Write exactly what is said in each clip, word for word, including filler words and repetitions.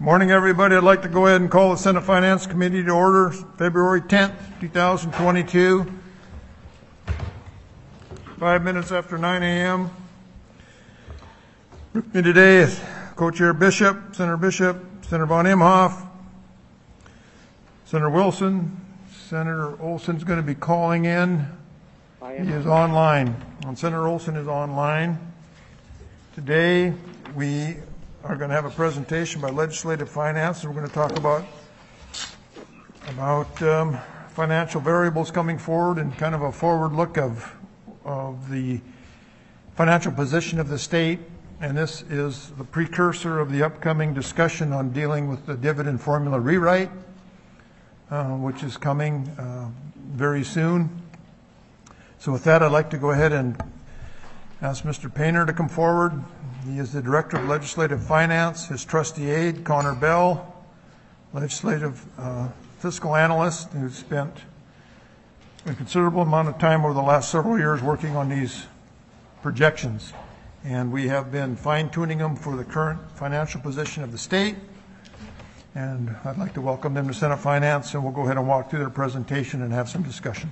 Morning, everybody. I'd like to go ahead and call the Senate Finance Committee to order, February tenth, two thousand twenty-two. Five minutes after nine A M With me today is Co-Chair Bishop, Senator Bishop, Senator Von Imhoff, Senator Wilson. Senator Olson's going to be calling in. He is online. And Senator Olson is online. Today we are going to have a presentation by Legislative Finance, and we're going to talk about about um, financial variables coming forward and kind of a forward look of of the financial position of the state. And this is the precursor of the upcoming discussion on dealing with the dividend formula rewrite, uh, which is coming uh, very soon. So with that, I'd like to go ahead and ask Mister Painter to come forward. He is the Director of Legislative Finance. His trustee aide, Connor Bell, Legislative uh, Fiscal Analyst, who spent a considerable amount of time over the last several years working on these projections. And we have been fine-tuning them for the current financial position of the state. And I'd like to welcome them to Senate Finance, and we'll go ahead and walk through their presentation and have some discussion.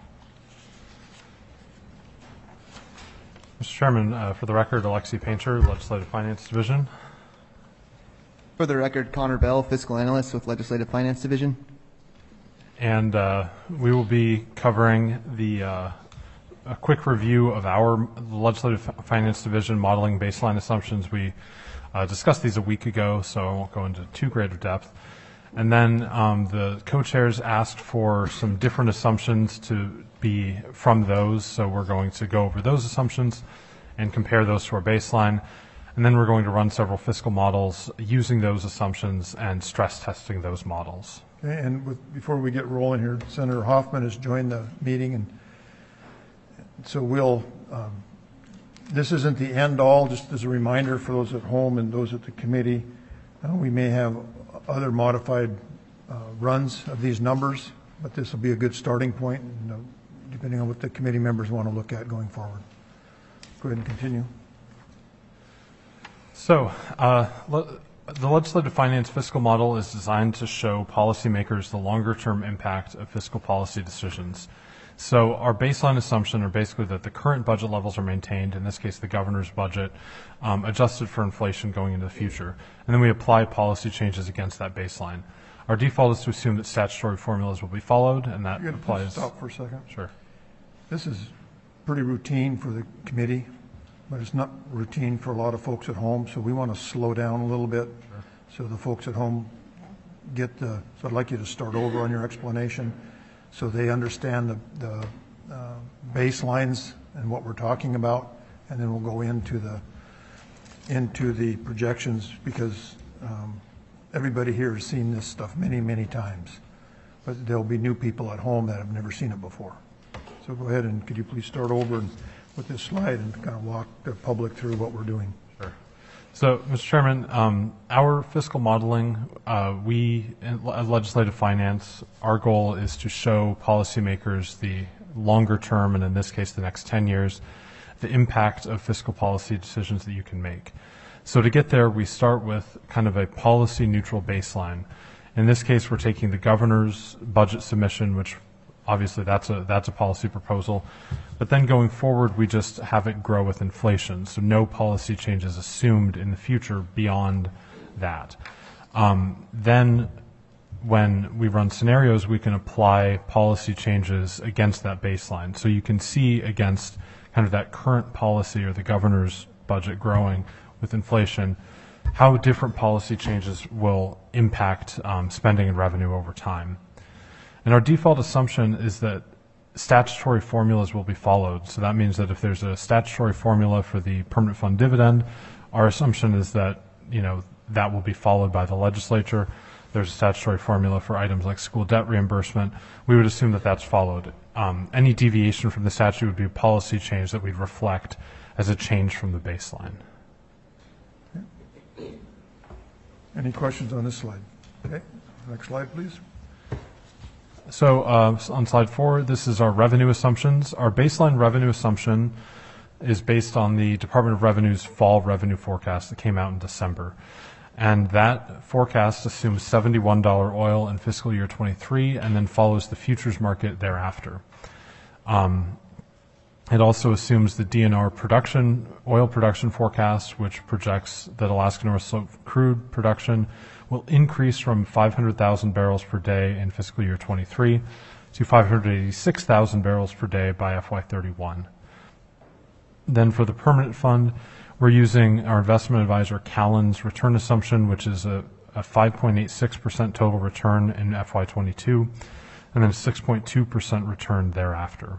Mister Chairman, uh, for the record, Alexi Painter, Legislative Finance Division. For the record, Connor Bell, Fiscal Analyst with Legislative Finance Division. And uh, we will be covering the uh, a quick review of our Legislative Finance Division modeling baseline assumptions. We uh, discussed these a week ago, so I won't go into too great of depth. And then um, the co-chairs asked for some different assumptions to be from those, so we're going to go over those assumptions and compare those to our baseline. And then we're going to run several fiscal models using those assumptions and stress testing those models. Okay, and with, before we get rolling here, Senator Hoffman has joined the meeting, and so we'll, um, this isn't the end all, just as a reminder for those at home and those at the committee, uh, we may have other modified uh, runs of these numbers, but this will be a good starting point, and, uh, depending on what the committee members want to look at going forward. Go ahead and continue. So, uh, le the legislative finance fiscal model is designed to show policymakers the longer-term impact of fiscal policy decisions. So our baseline assumption are basically that the current budget levels are maintained, in this case the governor's budget, um, adjusted for inflation going into the future. And then we apply policy changes against that baseline. Our default is to assume that statutory formulas will be followed, and that You're applies. Stop for a second. Sure. This is pretty routine for the committee, but it's not routine for a lot of folks at home, so we want to slow down a little bit. Sure. So the folks at home get the, so I'd like you to start over on your explanation so they understand the, the uh, baselines and what we're talking about, and then we'll go into the, into the projections, because um, everybody here has seen this stuff many, many times, but there'll be new people at home that have never seen it before. So go ahead, and could you please start over and, with this slide, and kind of walk the public through what we're doing. Sure. So, Mister Chairman, um, our fiscal modeling, uh, we, in legislative finance, our goal is to show policymakers the longer term, and in this case the next ten years, the impact of fiscal policy decisions that you can make. So to get there, we start with kind of a policy neutral baseline. In this case, we're taking the governor's budget submission, which obviously that's a that's a policy proposal, but then going forward we just have it grow with inflation, so no policy changes assumed in the future beyond that. Um, then when we run scenarios, we can apply policy changes against that baseline, so you can see against kind of that current policy or the governor's budget growing with inflation how different policy changes will impact um, spending and revenue over time. And our default assumption is that statutory formulas will be followed. So that means that if there's a statutory formula for the permanent fund dividend, our assumption is that, you know, that will be followed by the legislature. There's a statutory formula for items like school debt reimbursement. We would assume that that's followed. Um, any deviation from the statute would be a policy change that we'd reflect as a change from the baseline. Any questions on this slide? Okay, next slide, please. So uh, on slide four, this is our revenue assumptions. Our baseline revenue assumption is based on the Department of Revenue's fall revenue forecast that came out in December. And that forecast assumes seventy-one dollars oil in fiscal year twenty-three and then follows the futures market thereafter. Um, it also assumes the D N R production, oil production forecast, which projects that Alaska North Slope crude production will increase from five hundred thousand barrels per day in fiscal year twenty-three to five hundred eighty-six thousand barrels per day by F Y thirty-one. Then for the permanent fund, we're using our investment advisor Callan's return assumption, which is a, a five point eight six percent total return in F Y twenty-two, and then a six point two percent return thereafter.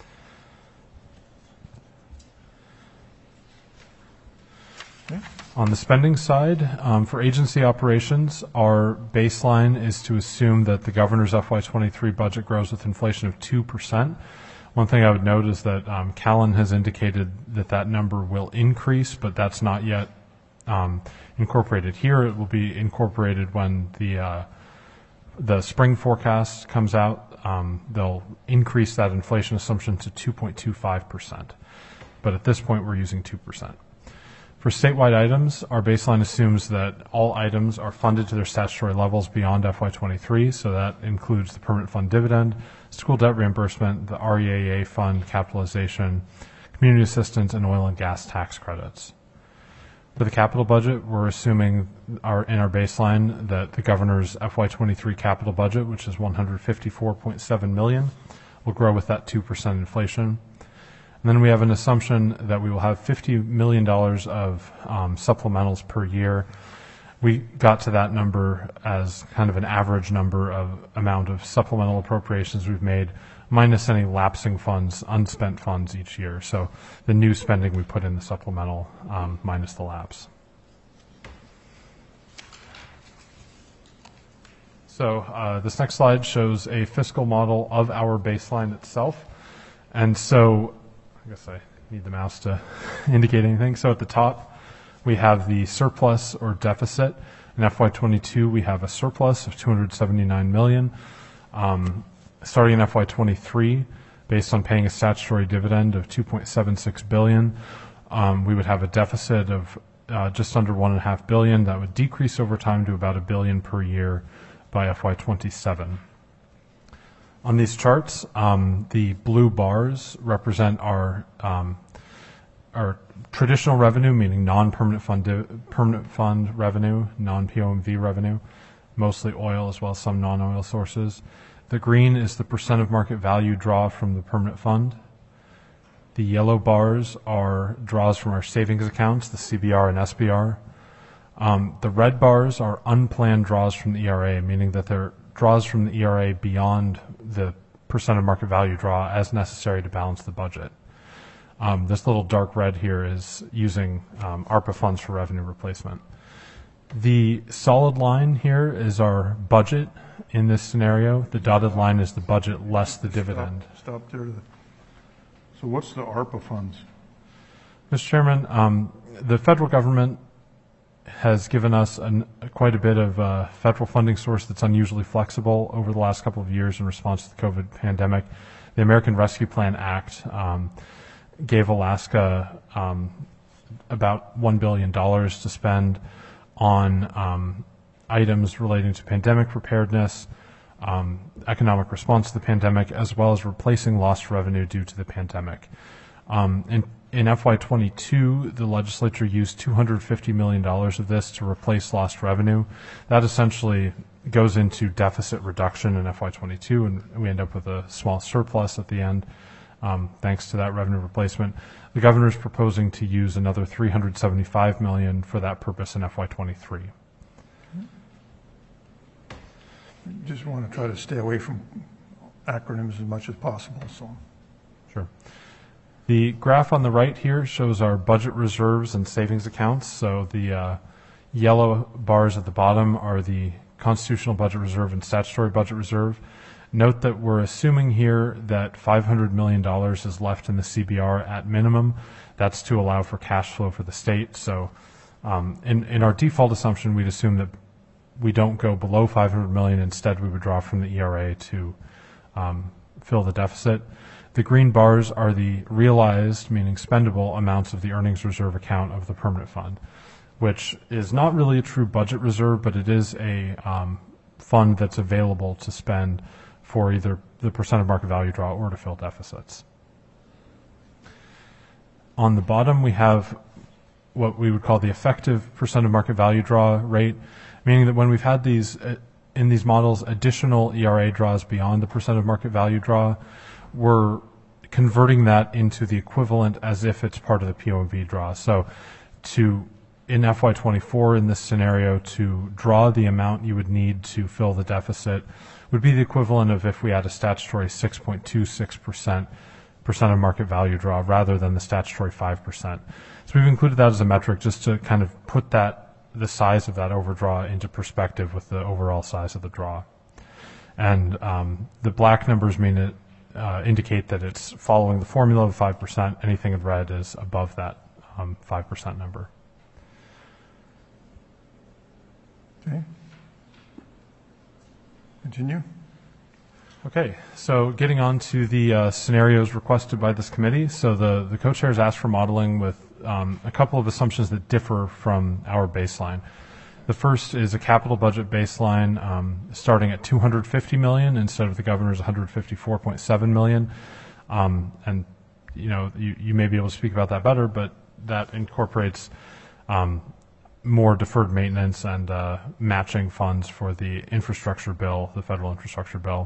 Okay. On the spending side, um, for agency operations, our baseline is to assume that the governor's F Y twenty-three budget grows with inflation of two percent. One thing I would note is that um, Callan has indicated that that number will increase, but that's not yet um, incorporated here. It will be incorporated when the uh, the spring forecast comes out. Um, they'll increase that inflation assumption to two point two five percent. But at this point, we're using two percent. For statewide items, our baseline assumes that all items are funded to their statutory levels beyond F Y twenty-three, so that includes the permanent fund dividend, school debt reimbursement, the R E A A fund capitalization, community assistance, and oil and gas tax credits. For the capital budget, we're assuming our, in our baseline that the governor's F Y twenty-three capital budget, which is one hundred fifty-four point seven million dollars, will grow with that two percent inflation. And then we have an assumption that we will have fifty million dollars of um, supplementals per year. We got to that number as kind of an average number of amount of supplemental appropriations we've made, minus any lapsing funds, unspent funds each year. So the new spending we put in the supplemental um, minus the lapse. So uh, this next slide shows a fiscal model of our baseline itself. And so I guess I need the mouse to indicate anything. So at the top, we have the surplus or deficit. In F Y twenty-two, we have a surplus of two hundred seventy-nine million dollars. Um, starting in F Y twenty-three, based on paying a statutory dividend of two point seven six billion dollars, um, we would have a deficit of uh, just under one point five billion dollars. That would decrease over time to about a billion per year by F Y twenty-seven. On these charts, um, the blue bars represent our um, our traditional revenue, meaning non-permanent fund permanent fund revenue, non-P O M V revenue, mostly oil as well as some non-oil sources. The green is the percent of market value draw from the permanent fund. The yellow bars are draws from our savings accounts, the C B R and S B R. Um, the red bars are unplanned draws from the E R A, meaning that they're draws from the E R A beyond the percent of market value draw as necessary to balance the budget. Um, this little dark red here is using um, ARPA funds for revenue replacement. The solid line here is our budget in this scenario. The dotted line is the budget less the dividend. Stop, stop there. To the, so what's the ARPA funds? Mister Chairman, um, the federal government has given us an, quite a bit of uh, federal funding source that's unusually flexible over the last couple of years in response to the COVID pandemic. The American Rescue Plan Act um, gave Alaska um, about one billion dollars to spend on um, items relating to pandemic preparedness, um, economic response to the pandemic, as well as replacing lost revenue due to the pandemic. Um, in In F Y twenty-two, the legislature used two hundred fifty million dollars of this to replace lost revenue. That essentially goes into deficit reduction in F Y twenty-two, and we end up with a small surplus at the end, um, thanks to that revenue replacement. The governor is proposing to use another three hundred seventy-five million dollars for that purpose in F Y twenty-three. Just want to try to stay away from acronyms as much as possible. So, sure. The graph on the right here shows our budget reserves and savings accounts. So the uh, yellow bars at the bottom are the constitutional budget reserve and statutory budget reserve. Note that we're assuming here that five hundred million dollars is left in the C B R at minimum. That's to allow for cash flow for the state. So um, in, in our default assumption, we'd assume that we don't go below five hundred million dollars. Instead, we would draw from the E R A to um, fill the deficit. The green bars are the realized, meaning spendable, amounts of the earnings reserve account of the permanent fund, which is not really a true budget reserve, but it is a um, fund that's available to spend for either the percent of market value draw or to fill deficits. On the bottom, we have what we would call the effective percent of market value draw rate, meaning that when we've had these, uh, in these models, additional E R A draws beyond the percent of market value draw, we're converting that into the equivalent as if it's part of the P O M V draw. So to, in F Y twenty-four, in this scenario, to draw the amount you would need to fill the deficit would be the equivalent of if we had a statutory six point two six percent percent of market value draw rather than the statutory five percent. So we've included that as a metric just to kind of put that, the size of that overdraw into perspective with the overall size of the draw. And um, the black numbers mean it, uh, indicate that it's following the formula of five percent. Anything in red is above that um, five percent number. Okay. Continue. Okay, so getting on to the uh, scenarios requested by this committee. So the, the co-chairs asked for modeling with um, a couple of assumptions that differ from our baseline. The first is a capital budget baseline um, starting at two hundred fifty million dollars instead of the governor's one hundred fifty-four point seven million dollars. Um, and, you know, you, you may be able to speak about that better, but that incorporates um, more deferred maintenance and uh, matching funds for the infrastructure bill, the federal infrastructure bill.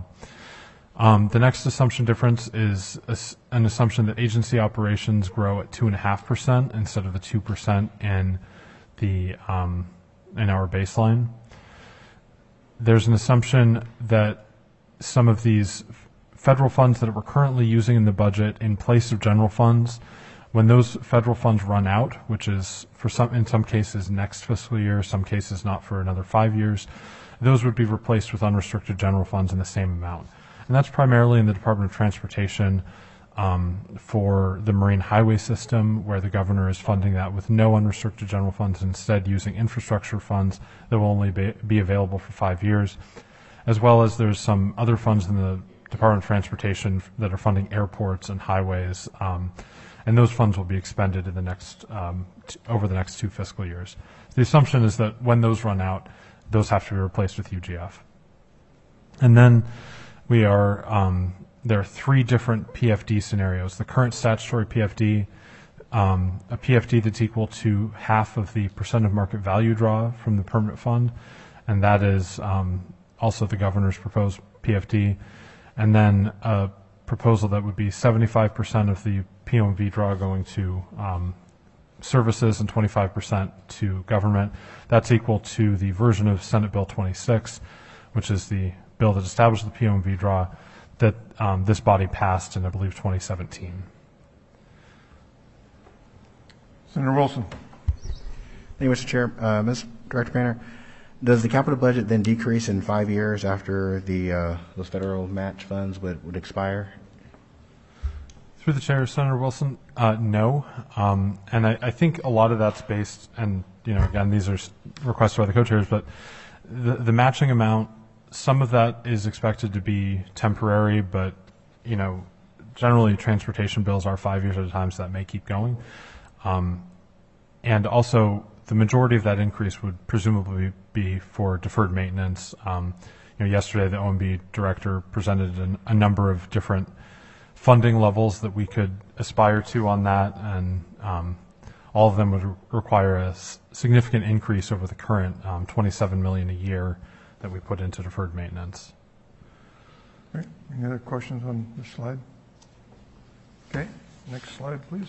Um, the next assumption difference is a, an assumption that agency operations grow at two and a half percent instead of the two percent in the um, in our baseline. There's an assumption that some of these federal funds that we're currently using in the budget in place of general funds, when those federal funds run out, which is for some, in some cases next fiscal year, some cases not for another five years, those would be replaced with unrestricted general funds in the same amount. And that's primarily in the Department of Transportation um, for the marine highway system, where the governor is funding that with no unrestricted general funds, instead using infrastructure funds that will only be, be available for five years, as well as there's some other funds in the Department of Transportation that are funding airports and highways. Um, And those funds will be expended in the next um, t- over the next two fiscal years. The assumption is that when those run out, those have to be replaced with U G F. And then we are um, there are three different P F D scenarios. The current statutory P F D, um, a P F D that's equal to half of the percent of market value draw from the permanent fund, and that is um, also the governor's proposed P F D, and then a proposal that would be seventy-five percent of the P O M V draw going to um, services and twenty-five percent to government. That's equal to the version of Senate Bill twenty-six, which is the bill that established the P O M V draw that um, this body passed in, I believe, twenty seventeen. Senator Wilson. Thank you, Mister Chair. Uh, Miz Director Painter, does the capital budget then decrease in five years after the uh, those federal match funds would, would expire? Through the chair, Senator Wilson, uh, no. Um, and I, I think a lot of that's based, and, you know, again, these are requests by the co-chairs, but the, the matching amount, some of that is expected to be temporary, but, you know, generally transportation bills are five years at a time, so that may keep going. Um, and also, the majority of that increase would presumably be for deferred maintenance. Um, you know, yesterday, the O M B director presented an, a number of different funding levels that we could aspire to on that, and um, all of them would re- require a s- significant increase over the current um, twenty-seven million dollars a year that we put into deferred maintenance. All right. Any other questions on this slide? Okay. Next slide, please.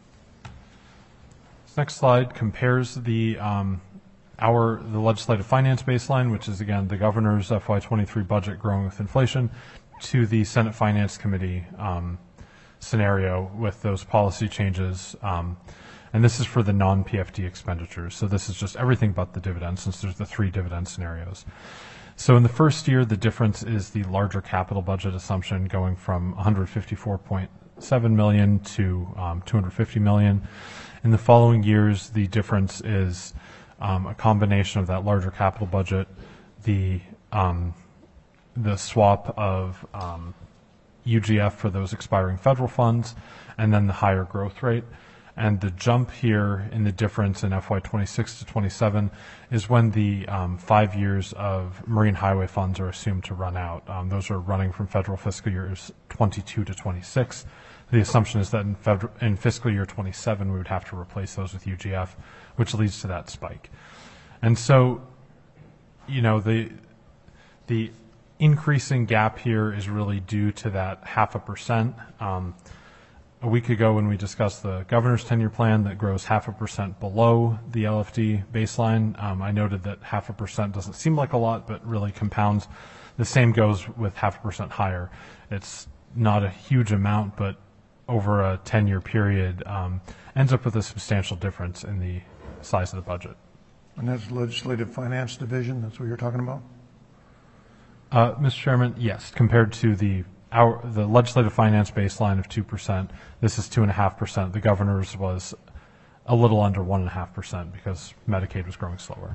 This next slide compares the um, our the legislative finance baseline, which is again the governor's F Y twenty-three budget growing with inflation, to the Senate Finance Committee um, scenario with those policy changes. Um, and this is for the non-P F D expenditures. So this is just everything but the dividends, since there's the three dividend scenarios. So in the first year, the difference is the larger capital budget assumption going from one hundred fifty-four point seven million dollars to um, two hundred fifty million dollars. In the following years, the difference is um, a combination of that larger capital budget, the um, the swap of um, U G F for those expiring federal funds, and then the higher growth rate. And the jump here in the difference in F Y twenty-six to twenty-seven is when the um, five years of marine highway funds are assumed to run out. Um, those are running from federal fiscal years twenty-two to twenty-six. The assumption is that in, federal, in fiscal year twenty-seven, we would have to replace those with U G F, which leads to that spike. And so, you know, the the increasing gap here is really due to that half a percent. Um, A week ago when we discussed the governor's tenure plan that grows half a percent below the L F D baseline, um, I noted that half a percent doesn't seem like a lot, but really compounds. The same goes with half a percent higher. It's not a huge amount, but over a ten-year period um, ends up with a substantial difference in the size of the budget. And that's Legislative Finance Division, that's what you're talking about? Uh, Mister Chairman, yes, compared to the Our, the legislative finance baseline of two percent, this is two point five percent. The governor's was a little under one point five percent because Medicaid was growing slower.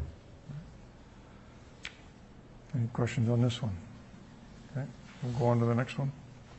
Any questions on this one? Okay, we'll go on to the next one.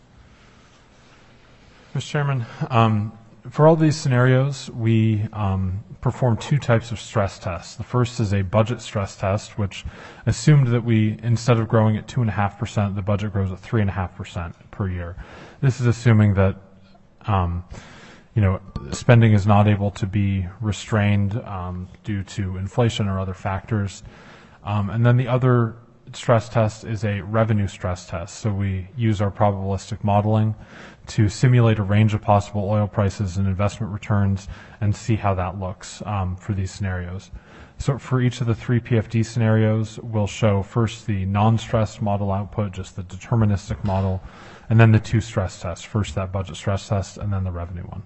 Mister Chairman, um, for all these scenarios, we um, perform two types of stress tests. The first is a budget stress test, which assumed that we, instead of growing at two point five percent, the budget grows at three point five percent per year. This is assuming that, um, you know, spending is not able to be restrained um, due to inflation or other factors. Um, and then the other stress test is a revenue stress test. So we use our probabilistic modeling to simulate a range of possible oil prices and investment returns and see how that looks um, for these scenarios. So for each of the three P F D scenarios, we'll show first the non-stressed model output, just the deterministic model, and then the two stress tests, first that budget stress test and then the revenue one.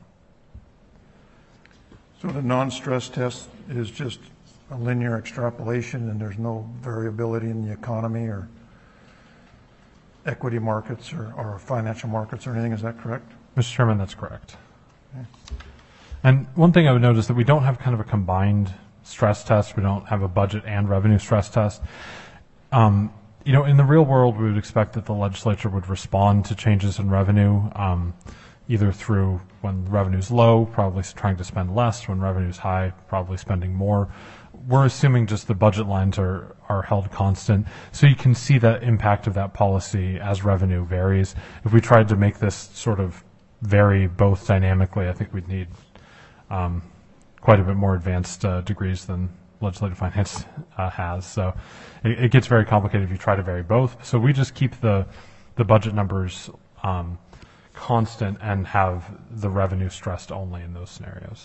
So the non-stress test is just a linear extrapolation and there's no variability in the economy or equity markets or, or financial markets or anything, is that correct? Mister Chairman, that's correct. Okay. And one thing I would note is that we don't have kind of a combined stress test. We don't have a budget and revenue stress test. Um, you know, in the real world, we would expect that the legislature would respond to changes in revenue, um, either through when revenue's low, probably trying to spend less, when revenue's high, probably spending more. We're assuming just the budget lines are, are held constant. So you can see the impact of that policy as revenue varies. If we tried to make this sort of vary both dynamically, I think we'd need um, quite a bit more advanced uh, degrees than legislative finance uh, has. So it, it gets very complicated if you try to vary both. So we just keep the, the budget numbers um, constant and have the revenue stressed only in those scenarios.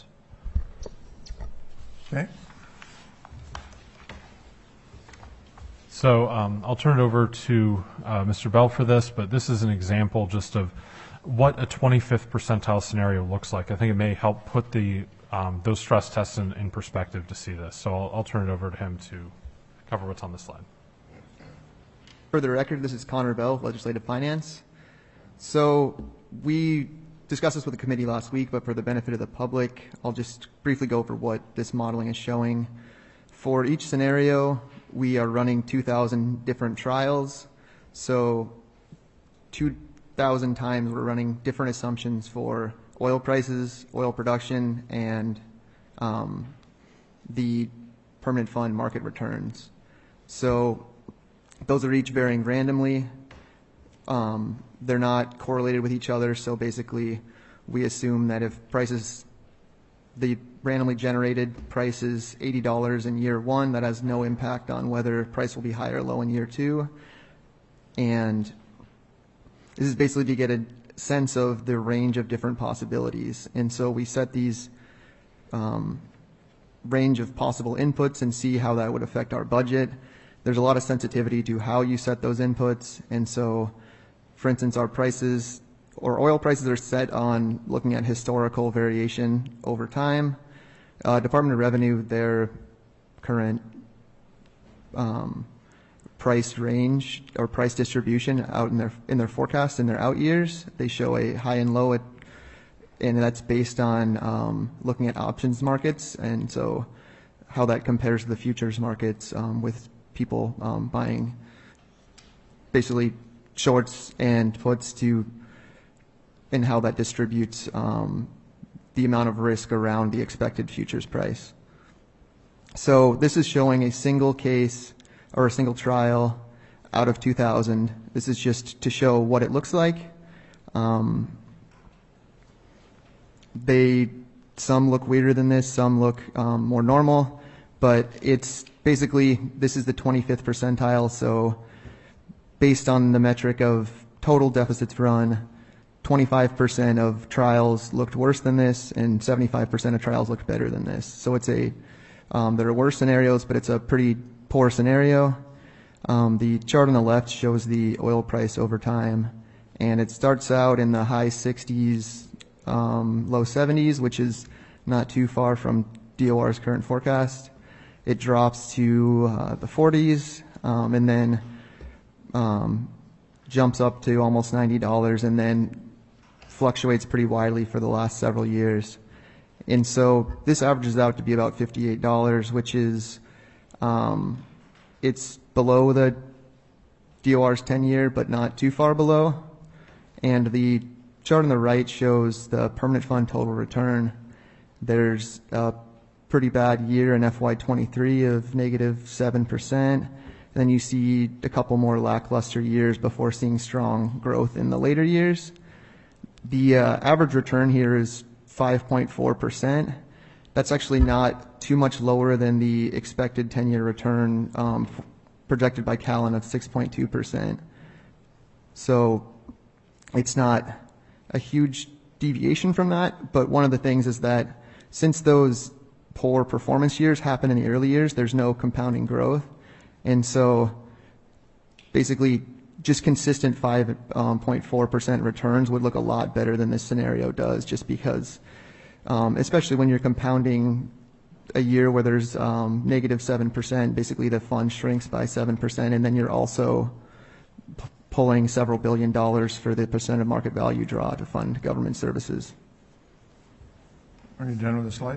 Okay. So um, I'll turn it over to uh, Mister Bell for this, but this is an example just of what a twenty-fifth percentile scenario looks like. I think it may help put the um, those stress tests in, in perspective to see this. So I'll, I'll turn it over to him to cover what's on this slide. For the record, this is Connor Bell, Legislative Finance. So we discussed this with the committee last week, but for the benefit of the public, I'll just briefly go over what this modeling is showing. For each scenario, we are running two thousand different trials. So two thousand times we're running different assumptions for oil prices, oil production, and um, the permanent fund market returns. So those are each varying randomly. Um, they're not correlated with each other, so basically we assume that if prices, the randomly generated price is eighty dollars in year one, that has no impact on whether price will be high or low in year two. And this is basically to get a sense of the range of different possibilities. And so we set these um, range of possible inputs and see how that would affect our budget. There's a lot of sensitivity to how you set those inputs. And so, for instance, our prices or oil prices are set on looking at historical variation over time. Uh, Department of Revenue, their current um, price range or price distribution out in their in their forecast in their out years, they show a high and low, at, and that's based on um, looking at options markets, and so how that compares to the futures markets um, with people um, buying basically shorts and puts to and how that distributes um, the amount of risk around the expected futures price. So this is showing a single case or a single trial out of two thousand. This is just to show what it looks like. Um, they some look weirder than this, some look um, more normal, but it's basically, this is the twenty-fifth percentile, so based on the metric of total deficits run, twenty-five percent of trials looked worse than this, and seventy-five percent of trials looked better than this. So it's a, um, there are worse scenarios, but it's a pretty poor scenario. Um, the chart on the left shows the oil price over time, and it starts out in the high sixties, um, low seventies, which is not too far from D O R's current forecast. It drops to uh, the forties, um, and then um, jumps up to almost ninety dollars, and then fluctuates pretty widely for the last several years. And so this averages out to be about fifty-eight dollars, which is, um, it's below the D O R's ten-year, but not too far below. And the chart on the right shows the permanent fund total return. There's a pretty bad year in F Y twenty-three of negative seven percent. Then you see a couple more lackluster years before seeing strong growth in the later years. The uh, average return here is five point four percent. That's actually not too much lower than the expected ten-year return um, projected by Callan of six point two percent. So it's not a huge deviation from that, but one of the things is that since those poor performance years happen in the early years, there's no compounding growth. And so basically just consistent five point four percent returns would look a lot better than this scenario does, just because, um, especially when you're compounding a year where there's um, negative seven percent, basically the fund shrinks by seven percent, and then you're also p- pulling several billion dollars for the percent of market value draw to fund government services. Are you done with the slide?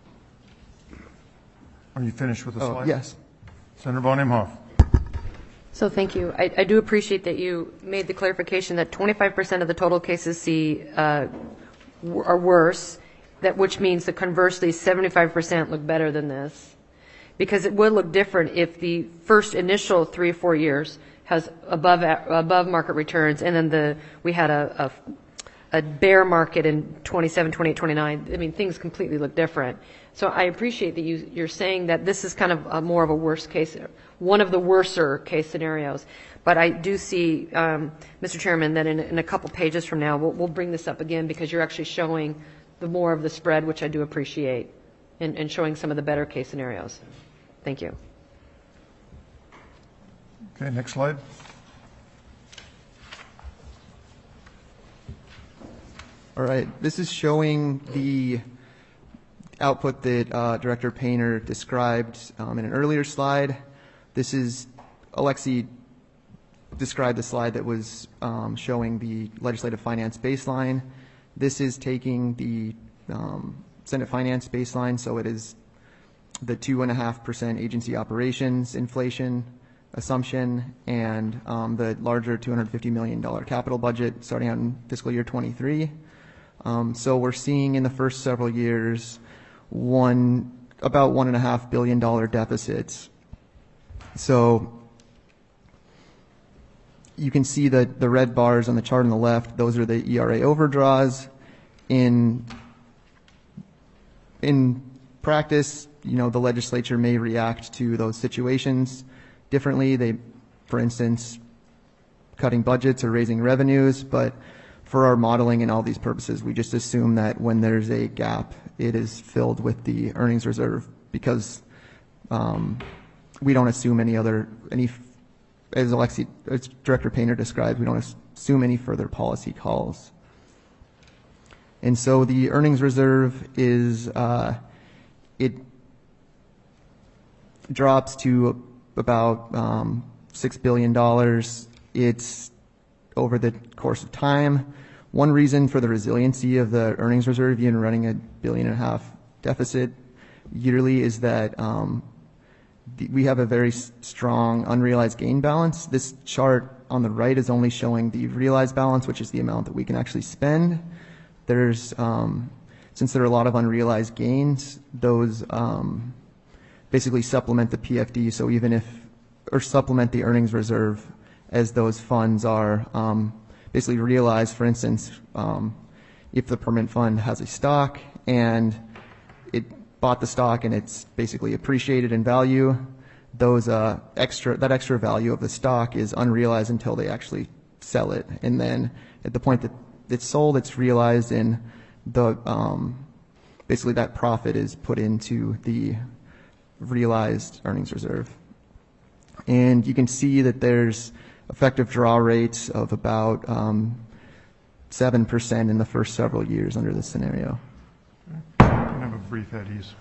Are you finished with the Oh, slide? yes. Senator Von Imhoff. So thank you. I, I do appreciate that you made the clarification that twenty-five percent of the total cases see uh, w- are worse, that which means that conversely seventy-five percent look better than this. Because it would look different if the first initial three or four years has above above market returns, and then the we had a, a, a bear market in twenty-seven, twenty-eight, twenty-nine. I mean, things completely look different. So I appreciate that you, you're saying that this is kind of a more of a worst case, one of the worser case scenarios. But I do see, um, Mister Chairman, that in, in a couple pages from now, we'll, we'll bring this up again because you're actually showing the more of the spread, which I do appreciate, and, and showing some of the better case scenarios. Thank you. Okay, next slide. All right, this is showing the output that uh, Director Painter described um, in an earlier slide. This is, Alexi described the slide that was um, showing the legislative finance baseline. This is taking the um, Senate finance baseline, so it is the two point five percent agency operations inflation assumption and um, the larger two hundred fifty million dollars capital budget starting out in fiscal year twenty-three. Um, so we're seeing in the first several years one about one and a half billion dollar deficits. So you can see that the red bars on the chart on the left, those are the E R A overdraws. In in practice, you know, the legislature may react to those situations differently. They, for instance, cutting budgets or raising revenues, but for our modeling and all these purposes, we just assume that when there's a gap, it is filled with the earnings reserve because um, we don't assume any other, any, as Alexi, as Director Painter described, we don't assume any further policy calls. And so the earnings reserve is, uh, it drops to about um, six billion dollars. It's over the course of time. One reason for the resiliency of the earnings reserve, even running a billion and a half deficit yearly, is that um, the, we have a very s- strong unrealized gain balance. This chart on the right is only showing the realized balance, which is the amount that we can actually spend. There's, um, since there are a lot of unrealized gains, those um, basically supplement the P F D. So even if, or supplement the earnings reserve as those funds are um, basically realized. For instance, um, if the permanent fund has a stock and it bought the stock and it's basically appreciated in value, those uh, extra that extra value of the stock is unrealized until they actually sell it, and then at the point that it's sold, it's realized, and the um, basically that profit is put into the realized earnings reserve. And you can see that there's effective draw rates of about um, seven percent in the first several years under this scenario. Can I have a brief at ease?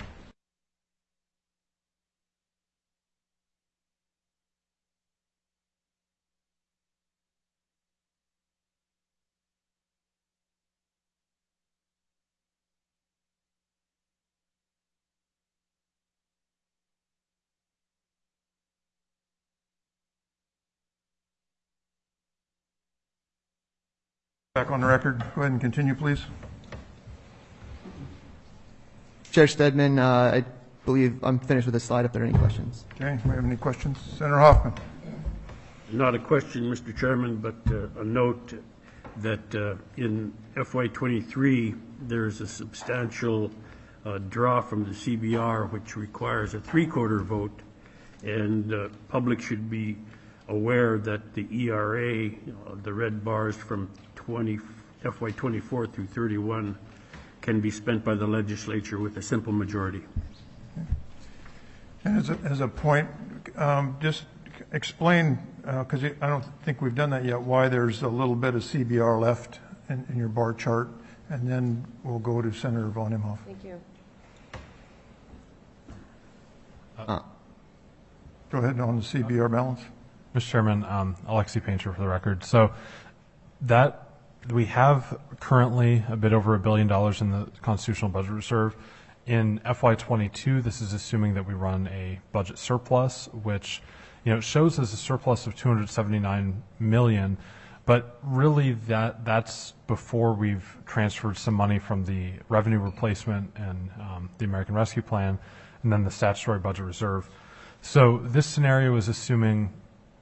Back on the record. Go ahead and continue, please. Chair Stedman, uh, I believe I'm finished with this slide if there are any questions. Okay, do we have any questions? Senator Hoffman. Not a question, Mister Chairman, but uh, a note that uh, in F Y twenty-three, there's a substantial uh, draw from the C B R, which requires a three-quarter vote, and uh, public should be aware that the E R A, you know, the red bars from twenty, F Y twenty-four through thirty-one, can be spent by the legislature with a simple majority. And as a, as a point, um, just explain, because uh, I don't think we've done that yet, why there's a little bit of C B R left in, in your bar chart, and then we'll go to Senator Von Imhoff. Thank you. Uh, Go ahead on the C B R balance. Mister Chairman, um, Alexi Painter for the record. So that we have currently a bit over a billion dollars in the constitutional budget reserve. In F Y twenty-two, this is assuming that we run a budget surplus, which, you know, shows as a surplus of two hundred seventy-nine million, but really that that's before we've transferred some money from the revenue replacement and um, the American Rescue Plan, and then the statutory budget reserve. So this scenario is assuming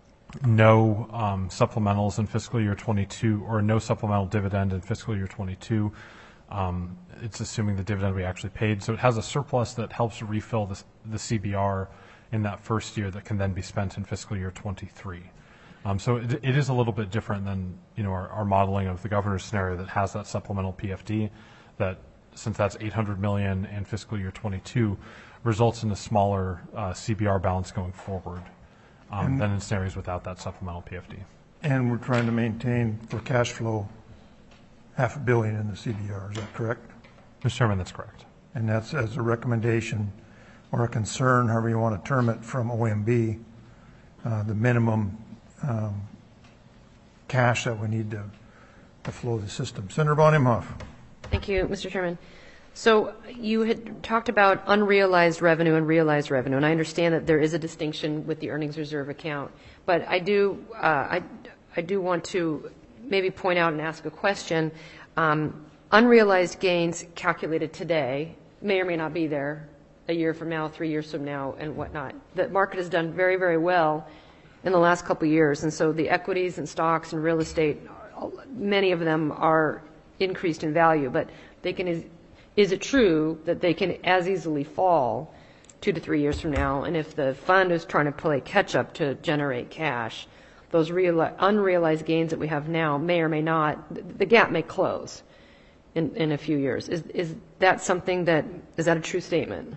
no um, supplementals in fiscal year twenty-two, or no supplemental dividend in fiscal year twenty-two. Um, it's assuming the dividend we actually paid. So it has a surplus that helps refill this, the C B R in that first year that can then be spent in fiscal year twenty-three. Um, so it, it is a little bit different than, you know, our, our modeling of the governor's scenario that has that supplemental P F D, that since that's eight hundred million in fiscal year twenty-two, results in a smaller uh, C B R balance going forward. Um, than in scenarios without that supplemental P F D. And we're trying to maintain for cash flow half a billion in the C B R. Is that correct? Mister Chairman, that's correct. And that's as a recommendation or a concern, however you want to term it, from O M B, uh, the minimum um, cash that we need to, to flow the system. Senator Von Imhoff. Thank you, Mister Chairman. So you had talked about unrealized revenue and realized revenue, and I understand that there is a distinction with the earnings reserve account. But I do, uh, I, I do want to maybe point out and ask a question. Um, unrealized gains calculated today may or may not be there a year from now, three years from now, and whatnot. The market has done very, very well in the last couple of years, and so the equities and stocks and real estate, many of them are increased in value, but they can. Is it true that they can as easily fall two to three years from now? And if the fund is trying to play catch up to generate cash, those real, unrealized gains that we have now may or may not, the gap may close in, in a few years. Is, is that something that, is that a true statement?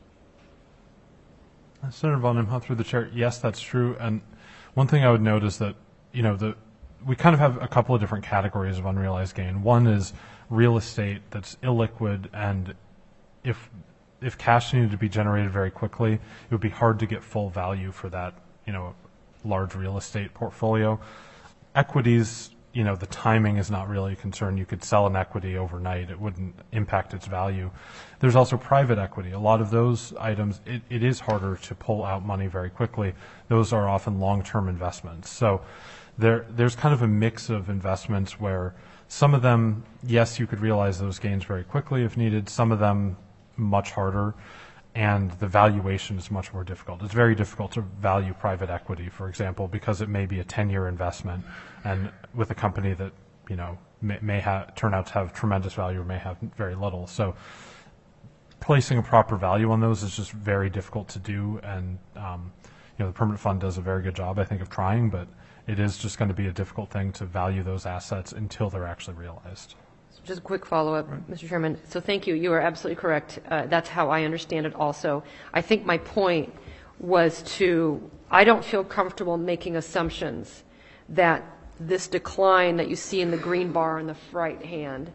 Senator Von Imhoff, through the chair, yes, that's true. And one thing I would note is that, you know, the we kind of have a couple of different categories of unrealized gain. One is real estate that's illiquid, and if if cash needed to be generated very quickly, it would be hard to get full value for that, you know, large real estate portfolio. Equities, you know, the timing is not really a concern. You could sell an equity overnight. It wouldn't impact its value. There's also private equity. A lot of those items, it, it is harder to pull out money very quickly. Those are often long-term investments. So there there's kind of a mix of investments where some of them, yes, you could realize those gains very quickly if needed. Some of them much harder, and the valuation is much more difficult. It's very difficult to value private equity, for example, because it may be a ten-year investment, and with a company that, you know, may, may have turn out to have tremendous value or may have very little. So placing a proper value on those is just very difficult to do, and um, you know, the permanent fund does a very good job, I think, of trying, but it is just going to be a difficult thing to value those assets until they're actually realized. Just a quick follow-up, Mister Chairman. So thank you. You are absolutely correct. Uh, that's how I understand it also. I think my point was to, I don't feel comfortable making assumptions that this decline that you see in the green bar on the right hand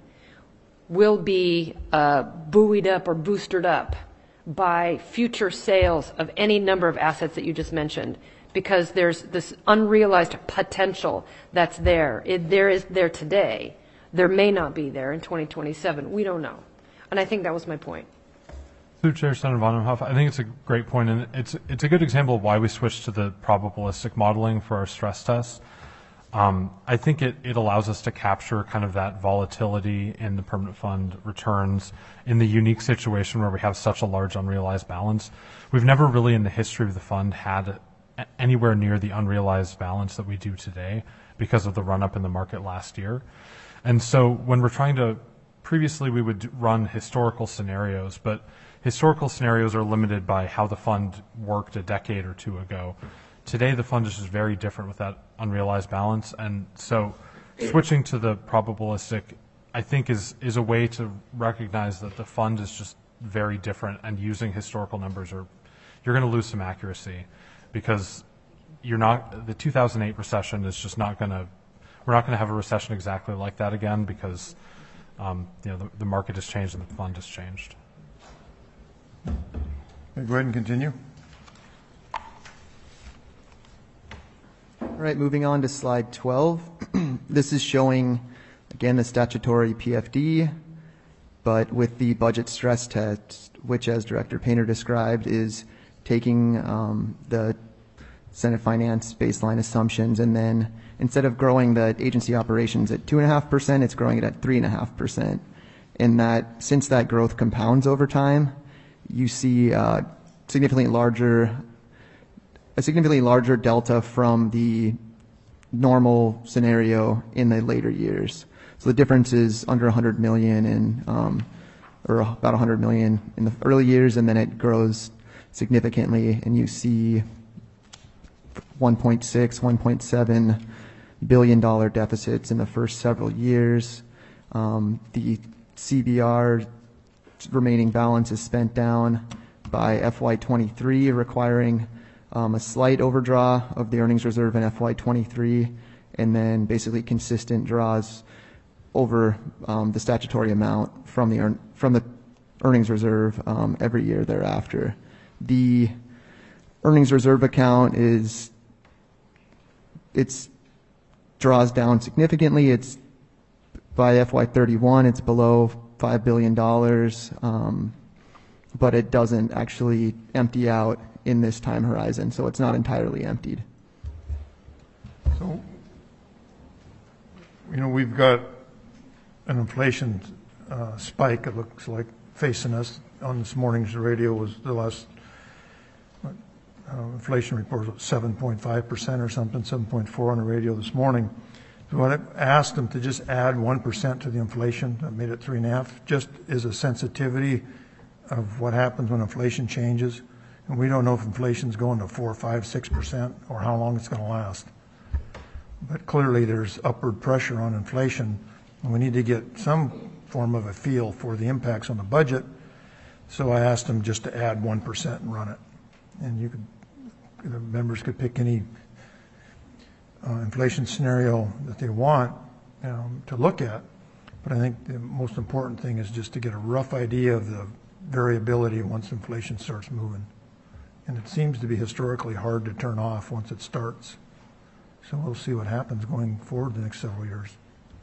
will be uh, buoyed up or boosted up by future sales of any number of assets that you just mentioned, because there's this unrealized potential that's there. It, there is there today. There may not be there in twenty twenty-seven. We don't know. And I think that was my point. Through Chair Senator Vonderhoff, I think it's a great point, and it's it's a good example of why we switched to the probabilistic modeling for our stress tests. Um, I think it, it allows us to capture kind of that volatility in the permanent fund returns in the unique situation where we have such a large unrealized balance. We've never really in the history of the fund had anywhere near the unrealized balance that we do today because of the run-up in the market last year. And so when we're trying to, previously we would run historical scenarios, but historical scenarios are limited by how the fund worked a decade or two ago. Today the fund is just very different with that unrealized balance, and so switching to the probabilistic, I think, is is a way to recognize that the fund is just very different, and using historical numbers are, you're going to lose some accuracy, because you're not, the two thousand eight recession is just not going to, we're not going to have a recession exactly like that again, because um, you know, the, the market has changed and the fund has changed. Okay, go ahead and continue. All right, moving on to slide twelve. This is showing, again, the statutory P F D, but with the budget stress test, which, as Director Painter described, is taking um, the Senate Finance baseline assumptions, and then instead of growing the agency operations at two point five percent, it's growing it at three point five percent. And that, since that growth compounds over time, you see uh, significantly larger a significantly larger delta from the normal scenario in the later years. So the difference is under one hundred million in, um, or about one hundred million in the early years, and then it grows significantly, and you see one point six, one point seven billion dollar deficits in the first several years. Um, the C B R remaining balance is spent down by F Y twenty-three, requiring Um, a slight overdraw of the earnings reserve in F Y twenty-three, and then basically consistent draws over um, the statutory amount from the earn, from the earnings reserve um, every year thereafter. The earnings reserve account is it's draws down significantly. It's by F Y thirty-one, it's below five billion dollars, um, but it doesn't actually empty out in this time horizon, so it's not entirely emptied. So, you know, we've got an inflation uh, spike, it looks like, facing us. On this morning's radio was the last uh, inflation report was seven point five percent or something, seven point four on the radio this morning. So I asked them to just add one percent to the inflation, that made it three and a half, just as a sensitivity of what happens when inflation changes. And we don't know if inflation's going to four, five, six percent or how long it's going to last. But clearly there's upward pressure on inflation, and we need to get some form of a feel for the impacts on the budget. So I asked them just to add one percent and run it. And you could, the members could pick any uh, inflation scenario that they want um, to look at. But I think the most important thing is just to get a rough idea of the variability once inflation starts moving. And it seems to be historically hard to turn off once it starts. So we'll see what happens going forward the next several years.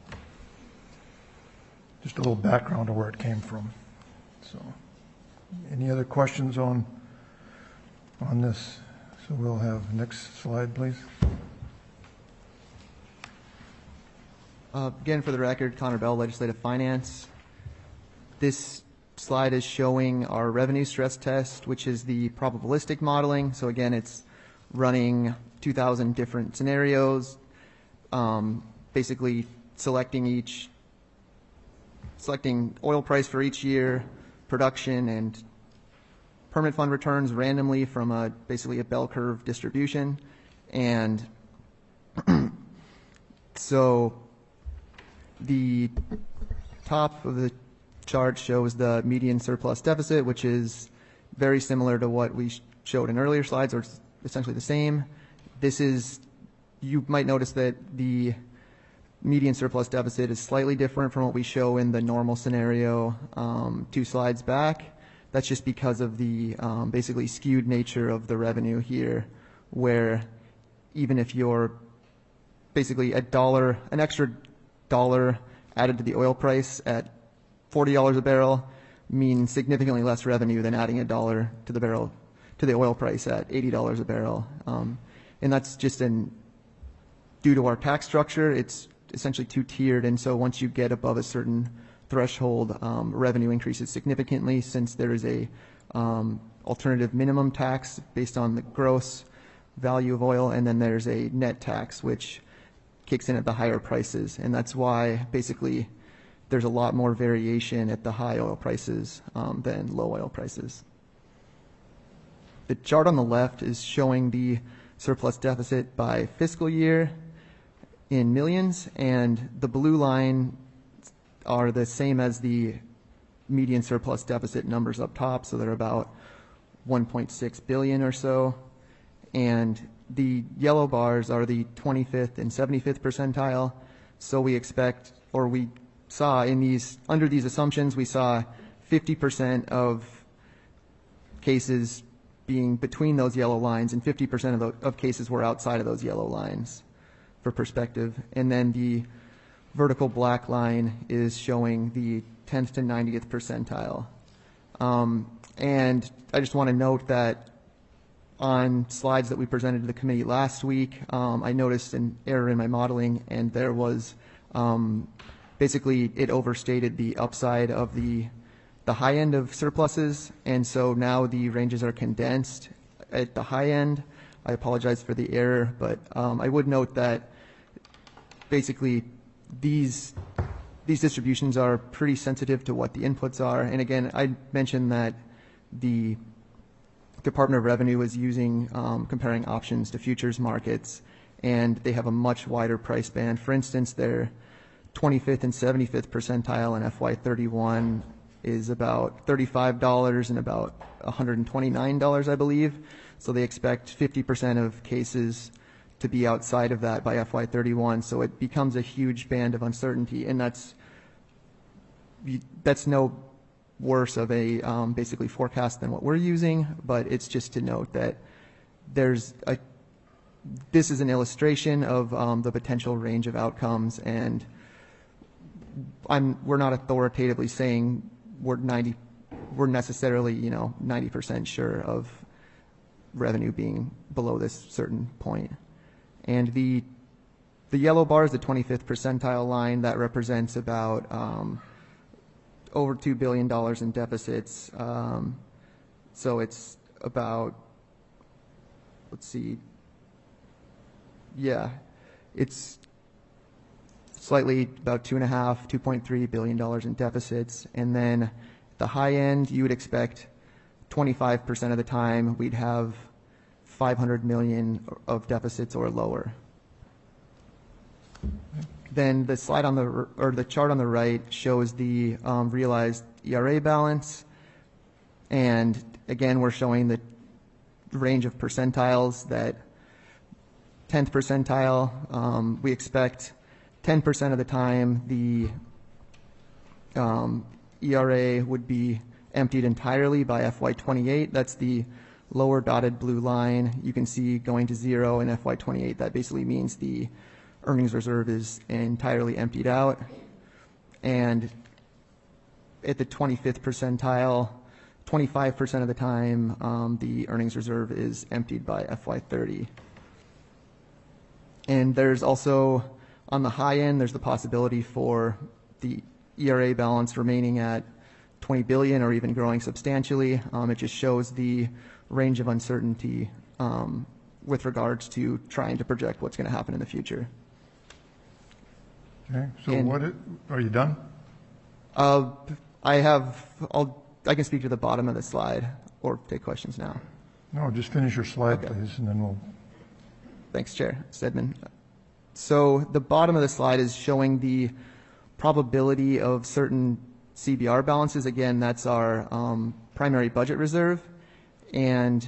Just a little background of where it came from. So, any other questions on on this? So we'll have next slide, please. Uh, Again, for the record, Connor Bell, Legislative Finance. This slide is showing our revenue stress test, which is the probabilistic modeling. So again, it's running two thousand different scenarios, um, basically selecting each, selecting oil price for each year, production, and permanent fund returns randomly from a basically a bell curve distribution. And so the top of the chart shows the median surplus deficit, which is very similar to what we sh- showed in earlier slides, or it's essentially the same. This is, you might notice that the median surplus deficit is slightly different from what we show in the normal scenario um, two slides back. That's just because of the um, basically skewed nature of the revenue here, where even if you're basically a dollar, an extra dollar added to the oil price at forty dollars a barrel means significantly less revenue than adding a dollar to the barrel, to the oil price at eighty dollars a barrel. Um, and that's just an, due to our tax structure, it's essentially two-tiered, and so once you get above a certain threshold, um, revenue increases significantly, since there is a um, alternative minimum tax based on the gross value of oil, and then there's a net tax which kicks in at the higher prices, and that's why basically there's a lot more variation at the high oil prices um, than low oil prices. The chart on the left is showing the surplus deficit by fiscal year in millions, and the blue line are the same as the median surplus deficit numbers up top, so they're about one point six billion or so. And the yellow bars are the twenty-fifth and seventy-fifth percentile. So we expect, or we saw in these, under these assumptions, we saw fifty percent of cases being between those yellow lines, and fifty percent of, the, of cases were outside of those yellow lines, for perspective. And then the vertical black line is showing the tenth to ninetieth percentile. Um, and I just want to note that on slides that we presented to the committee last week, um, I noticed an error in my modeling, and there was um, basically it overstated the upside of the the high end of surpluses, and so now the ranges are condensed at the high end. I apologize for the error, but um, I would note that basically these these distributions are pretty sensitive to what the inputs are. And again, I mentioned that the Department of Revenue is using um, comparing options to futures markets, and they have a much wider price band. For instance, their twenty-fifth and seventy-fifth percentile in F Y thirty-one is about thirty-five dollars and about one hundred twenty-nine dollars, I believe. So they expect fifty percent of cases to be outside of that by F Y thirty-one. So it becomes a huge band of uncertainty, and that's that's no worse of a um, basically forecast than what we're using, but it's just to note that there's a this is an illustration of um, the potential range of outcomes, and I'm we're not authoritatively saying we're ninety we're necessarily you know ninety percent sure of revenue being below this certain point. And the the yellow bar is the twenty-fifth percentile line that represents about um, over two billion dollars in deficits. Um, so it's about, let's see, yeah, it's slightly about two and a half, two point three billion dollars in deficits. And then the high end, you would expect twenty-five percent of the time we'd have five hundred million of deficits or lower. Then the slide on the, or the chart on the right shows the um, realized E R A balance. And again, we're showing the range of percentiles. That tenth percentile, um, we expect ten percent of the time the um, E R A would be emptied entirely by F Y twenty-eight. That's the lower dotted blue line. You can see going to zero in F Y twenty-eight. That basically means the earnings reserve is entirely emptied out. And at the twenty-fifth percentile, twenty-five percent of the time, um, the earnings reserve is emptied by F Y thirty. And there's also On the high end, there's the possibility for the E R A balance remaining at twenty billion dollars or even growing substantially. Um, it just shows the range of uncertainty um, with regards to trying to project what's going to happen in the future. Okay, so And- what, it- are you done? Uh, I have, I'll, I can speak to the bottom of the slide or take questions now. No, just finish your slide, Okay. please, and then we'll, Thanks, Chair Stedman. So the bottom of the slide is showing the probability of certain C B R balances. Again, that's our um, primary budget reserve. And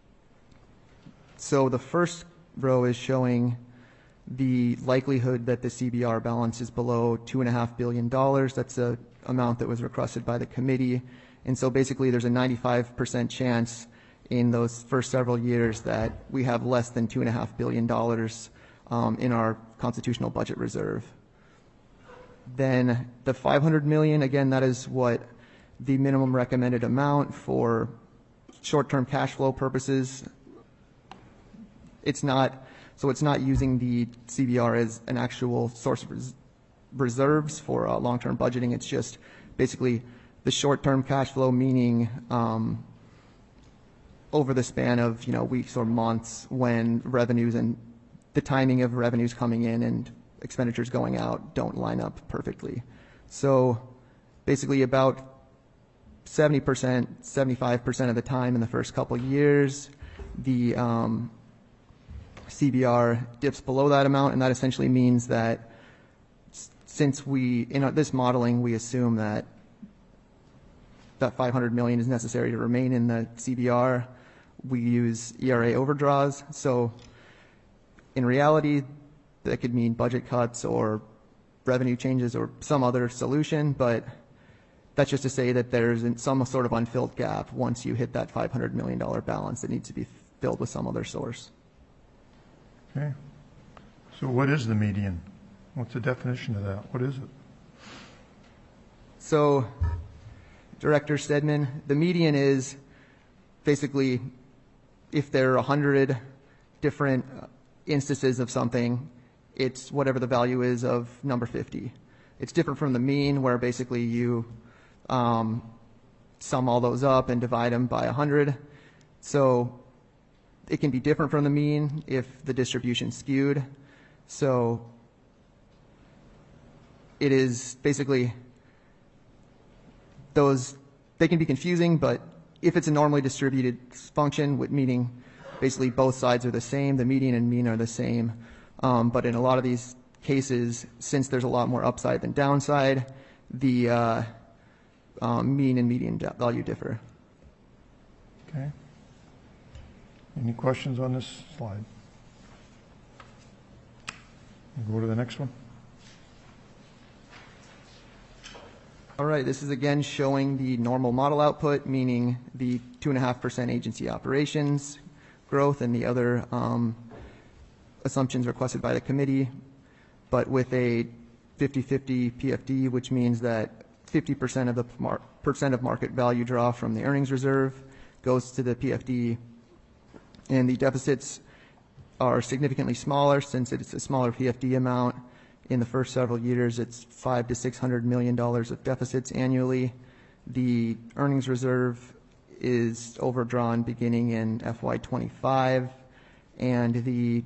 so the first row is showing the likelihood that the C B R balance is below two and a half billion dollars. That's a amount that was requested by the committee. And so basically there's a ninety-five percent chance in those first several years that we have less than two and a half billion dollars um, in our constitutional budget reserve. Then the five hundred million, again, that is what the minimum recommended amount for short-term cash flow purposes. It's not, so it's not using the C B R as an actual source of res- reserves for uh, long-term budgeting. It's just basically the short-term cash flow, meaning um, over the span of, you know, weeks or months when revenues and the timing of revenues coming in and expenditures going out don't line up perfectly. So basically about seventy percent, seventy-five percent of the time in the first couple of years, the um, C B R dips below that amount, and that essentially means that s- since we, in this modeling, we assume that that five hundred million is necessary to remain in the C B R, we use E R A overdraws. So in reality, that could mean budget cuts or revenue changes or some other solution, but that's just to say that there's some sort of unfilled gap once you hit that five hundred million dollars balance that needs to be filled with some other source. okay. So what is the median? What's the definition of that? What is it? So, Director Stedman, the median is basically if there are one hundred different uh, instances of something, it's whatever the value is of number fifty. It's different from the mean, where basically you um, sum all those up and divide them by one hundred. So it can be different from the mean if the distribution's skewed. So it is basically those, they can be confusing, but if it's a normally distributed function, with meaning basically both sides are the same, the median and mean are the same. Um, but in a lot of these cases, since there's a lot more upside than downside, the uh, um, mean and median da- value differ. Okay. Any questions on this slide? We'll go to the next one. All right, this is again showing the normal model output, meaning the two and a half percent agency operations growth and the other um, assumptions requested by the committee, but with a fifty-fifty P F D, which means that fifty percent of the mar- percent of market value draw from the earnings reserve goes to the P F D, and the deficits are significantly smaller since it's a smaller P F D amount. In the first several years, it's five to six hundred million dollars of deficits annually. The earnings reserve is overdrawn beginning in F Y twenty-five, and the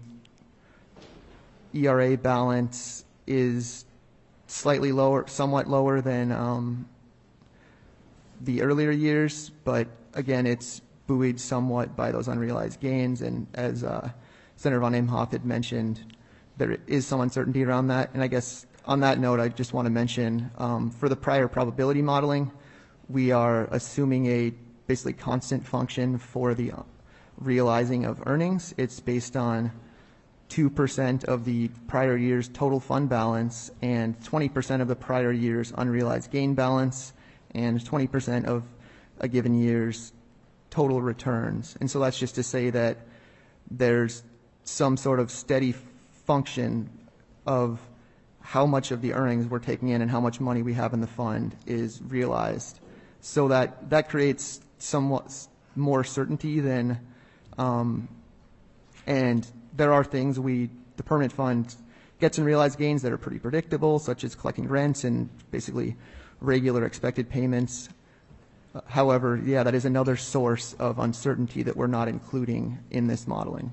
E R A balance is slightly lower, somewhat lower than um, the earlier years, but again, it's buoyed somewhat by those unrealized gains, and as uh, Senator von Imhoff had mentioned, there is some uncertainty around that. And I guess on that note, I just want to mention um, for the prior probability modeling, we are assuming a basically constant function for the realizing of earnings. It's based on two percent of the prior year's total fund balance and twenty percent of the prior year's unrealized gain balance and twenty percent of a given year's total returns. And so that's just to say that there's some sort of steady function of how much of the earnings we're taking in and how much money we have in the fund is realized. So that, that creates somewhat more certainty than, um, and there are things we, the permanent fund get some realized gains that are pretty predictable, such as collecting rents and basically regular expected payments. Uh, However, yeah, that is another source of uncertainty that we're not including in this modeling.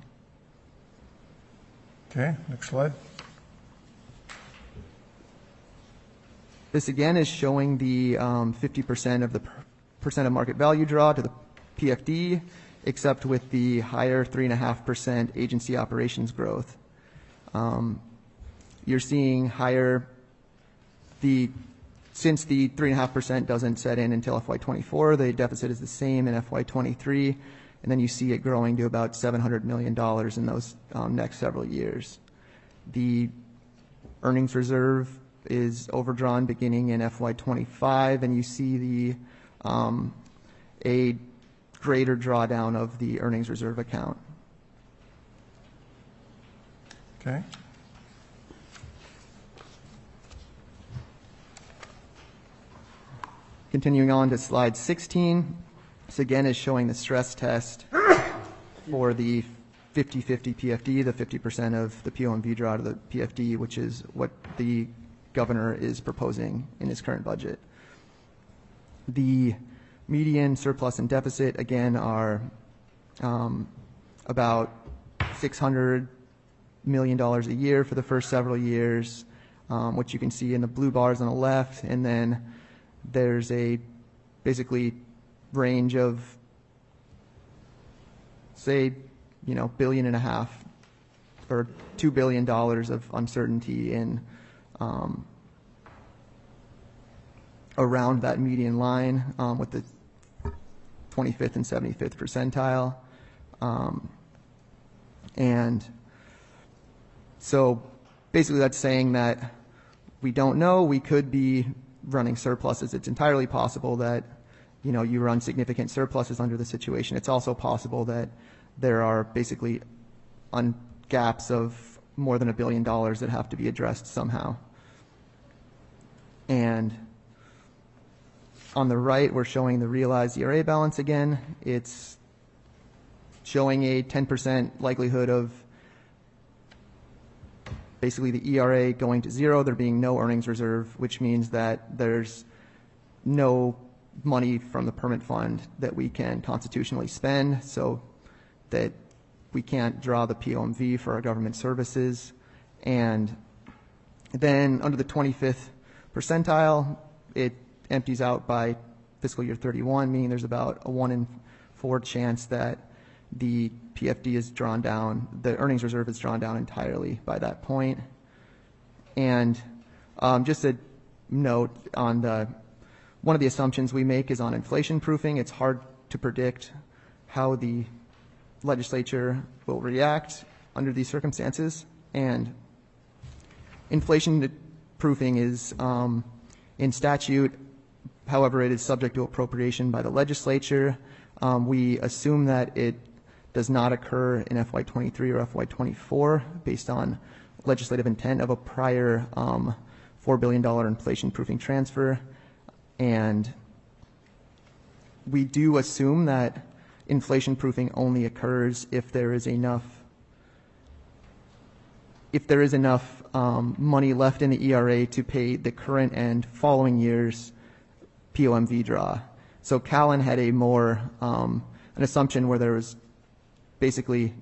Okay, next slide. This again is showing the um, fifty percent of the per- percent of market value draw to the P F D, except with the higher three point five percent agency operations growth. Um, you're seeing higher, the since the three point five percent doesn't set in until F Y twenty-four, the deficit is the same in F Y twenty-three, and then you see it growing to about seven hundred million dollars in those um, next several years. The earnings reserve is overdrawn beginning in F Y twenty-five, and you see the um, a greater drawdown of the earnings reserve account. Okay. Continuing on to slide sixteen, this again is showing the stress test for the fifty fifty P F D, the fifty percent of the P O M V draw to the P F D, which is what the governor is proposing in his current budget. The median surplus and deficit, again, are um, about six hundred million dollars a year for the first several years, um, which you can see in the blue bars on the left, and then there's a basically range of, say, you know, billion and a half or two billion dollars of uncertainty in um, around that median line um, with the twenty-fifth and seventy-fifth percentile. Um, and so basically that's saying that we don't know. We could be running surpluses. It's entirely possible that, you know, you run significant surpluses under the situation. It's also possible that there are basically un- gaps of more than a billion dollars that have to be addressed somehow. And on the right, we're showing the realized E R A balance again. It's showing a ten percent likelihood of basically the E R A going to zero, there being no earnings reserve, which means that there's no money from the permit fund that we can constitutionally spend, so that we can't draw the P O M V for our government services. And then under the twenty-fifth percentile, it empties out by fiscal year thirty-one, meaning there's about a one in four chance that the P F D is drawn down, the earnings reserve is drawn down entirely by that point. And um, just a note on the, one of the assumptions we make is on inflation proofing. It's hard to predict how the legislature will react under these circumstances. And inflation proofing is um, in statute, however, it is subject to appropriation by the legislature. Um, we assume that it does not occur in F Y twenty-three or F Y twenty-four based on legislative intent of a prior um, four billion dollars inflation proofing transfer. And we do assume that inflation proofing only occurs if there is enough if there is enough um, money left in the E R A to pay the current and following year's P O M V draw. So Callan had a more um, an assumption where there was basically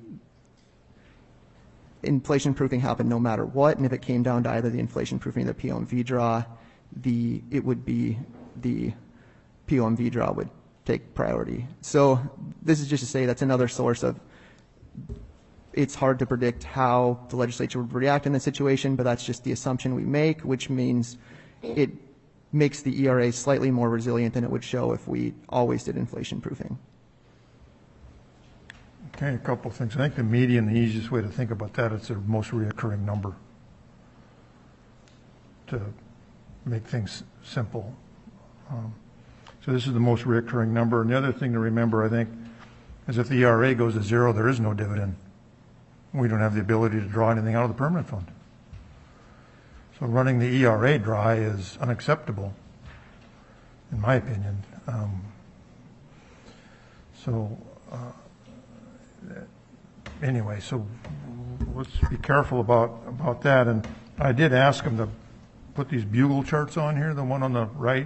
inflation proofing happened no matter what, and if it came down to either the inflation proofing or the P O M V draw, the it would be the P O M V draw would take priority. So this is just to say that's another source of, it's hard to predict how the legislature would react in this situation, but that's just the assumption we make, which means it makes the E R A slightly more resilient than it would show if we always did inflation proofing. Okay, a couple of things. I think the median, the easiest way to think about that, it's the most reoccurring number to make things simple. Um, so this is the most reoccurring number. And the other thing to remember, I think, is if the E R A goes to zero, there is no dividend. We don't have the ability to draw anything out of the permanent fund. So running the E R A dry is unacceptable, in my opinion. Um, so uh, anyway, so let's be careful about, about that. And I did ask them to put these bugle charts on here, the one on the right.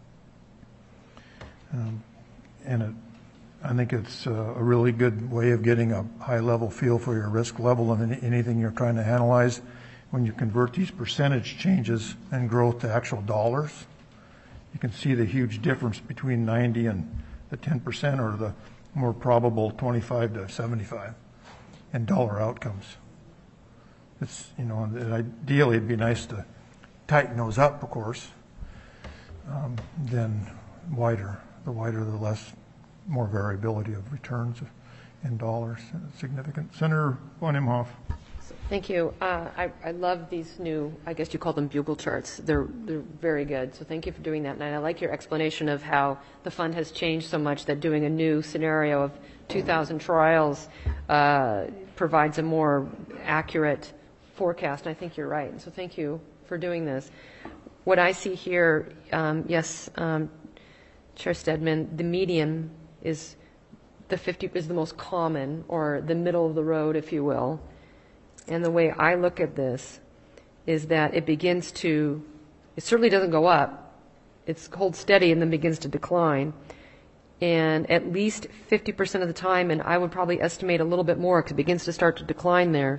Um, and it, I think it's a really good way of getting a high-level feel for your risk level and any, anything you're trying to analyze. When you convert these percentage changes and growth to actual dollars, you can see the huge difference between ninety and the ten percent, or the more probable twenty-five to seventy-five in dollar outcomes. It's, you know, and ideally it'd be nice to tighten those up, of course, um, then wider. The wider, the less, more variability of returns in dollars. Significant. Senator von Imhoff. Thank you. Uh, I, I love these new, I guess you call them bugle charts. They're, they're very good. So thank you for doing that. And I like your explanation of how the fund has changed so much that doing a new scenario of two thousand trials uh, provides a more accurate forecast. And I think you're right. And so thank you for doing this. What I see here, um, yes, um, Chair Stedman, the median is the fifty is the most common, or the middle of the road, if you will. And the way I look at this is that it begins to, it certainly doesn't go up. It holds steady and then begins to decline. And at least fifty percent of the time, and I would probably estimate a little bit more because it begins to start to decline there,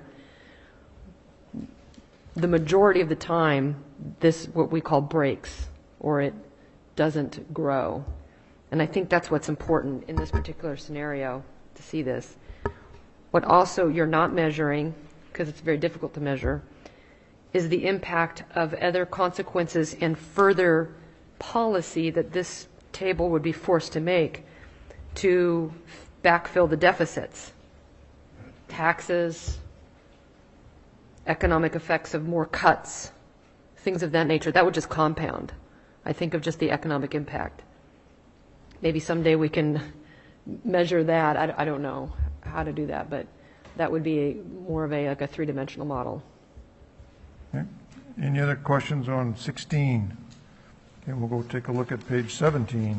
the majority of the time, this, what we call breaks, or it doesn't grow. And I think that's what's important in this particular scenario, to see this. What also you're not measuring, because it's very difficult to measure, is the impact of other consequences and further policy that this table would be forced to make to backfill the deficits. Taxes, economic effects of more cuts, things of that nature. That would just compound. I think of just the economic impact. Maybe someday we can measure that. I, I don't know how to do that, but that would be a, more of a, like a three-dimensional model. Okay. Any other questions on sixteen? Okay, we'll go take a look at page seventeen.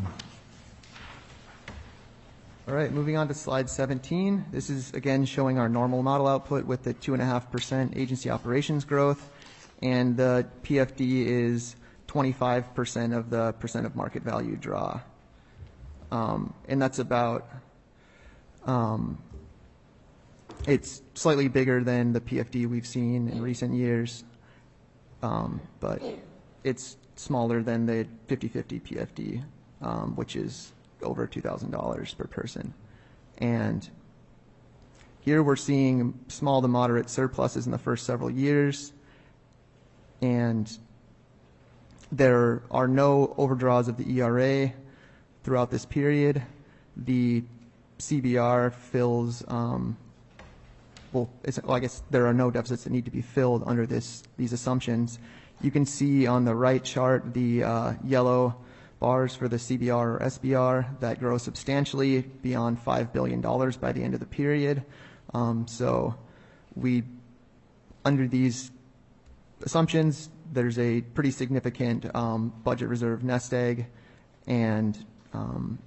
All right, moving on to slide seventeen. This is again showing our normal model output with the two and a half percent agency operations growth, and the P F D is twenty-five percent of the percent of market value draw. Um, and that's about, um, it's slightly bigger than the P F D we've seen in recent years, um, but it's smaller than the fifty fifty P F D, um, which is over two thousand dollars per person. And here we're seeing small to moderate surpluses in the first several years, and there are no overdraws of the E R A throughout this period. The C B R fills, um, well, it's, well, I guess there are no deficits that need to be filled under this these assumptions. You can see on the right chart the uh, yellow bars for the C B R or S B R that grow substantially beyond five billion dollars by the end of the period. Um, so we, under these assumptions, there's a pretty significant um, budget reserve nest egg, and um,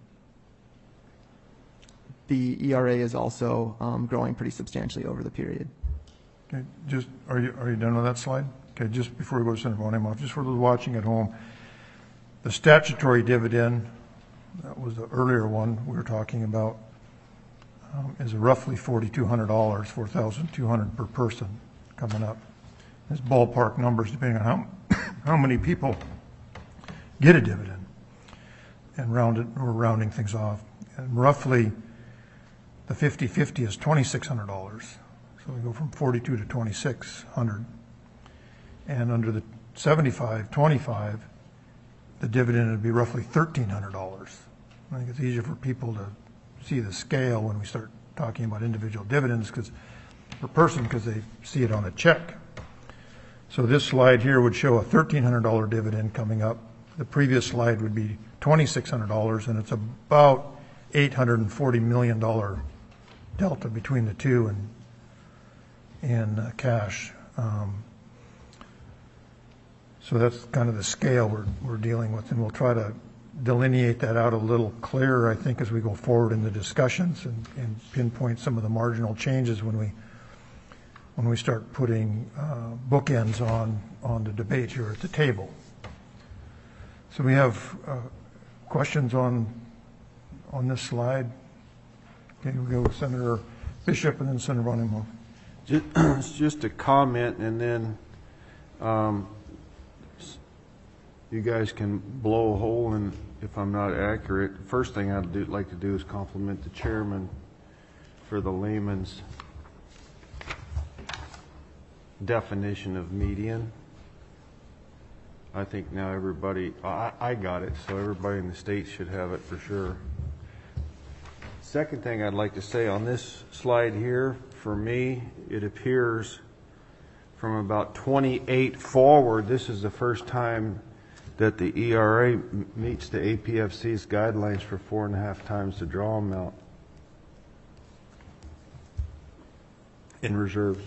the E R A is also um, growing pretty substantially over the period. Okay, just, are you, are you done with that slide? Okay, just before we go to Senator von Imhoff, just for those watching at home, the statutory dividend, that was the earlier one we were talking about, um, is roughly four thousand two hundred dollars, four thousand two hundred dollars per person coming up. It's ballpark numbers depending on how, how many people get a dividend, and round it, we're rounding things off. And roughly the fifty fifty is twenty-six hundred dollars. So we go from forty-two to twenty-six hundred. And under the seventy-five twenty-five, the dividend would be roughly thirteen hundred dollars. I think it's easier for people to see the scale when we start talking about individual dividends because per person, because they see it on a check. So this slide here would show a thirteen hundred dollars dividend coming up. The previous slide would be twenty-six hundred dollars, and it's about eight hundred forty million dollars delta between the two and in uh, cash. Um, so that's kind of the scale we're, we're dealing with, and we'll try to delineate that out a little clearer, I think, as we go forward in the discussions and, and pinpoint some of the marginal changes when we when we start putting uh, bookends on, on the debate here at the table. So we have uh, questions on on this slide. Okay, we go with Senator Bishop and then Senator Von Imhoff. Just, it's just a comment, and then um, you guys can blow a hole in if I'm not accurate. First thing I'd do, like to do is compliment the chairman for the layman's definition of median. I think now everybody, I, I got it, so everybody in the state should have it for sure. Second thing I'd like to say on this slide here, for me, it appears from about twenty-eight forward, this is the first time that the E R A m- meets the A P F C's guidelines for four and a half times the draw amount in reserves.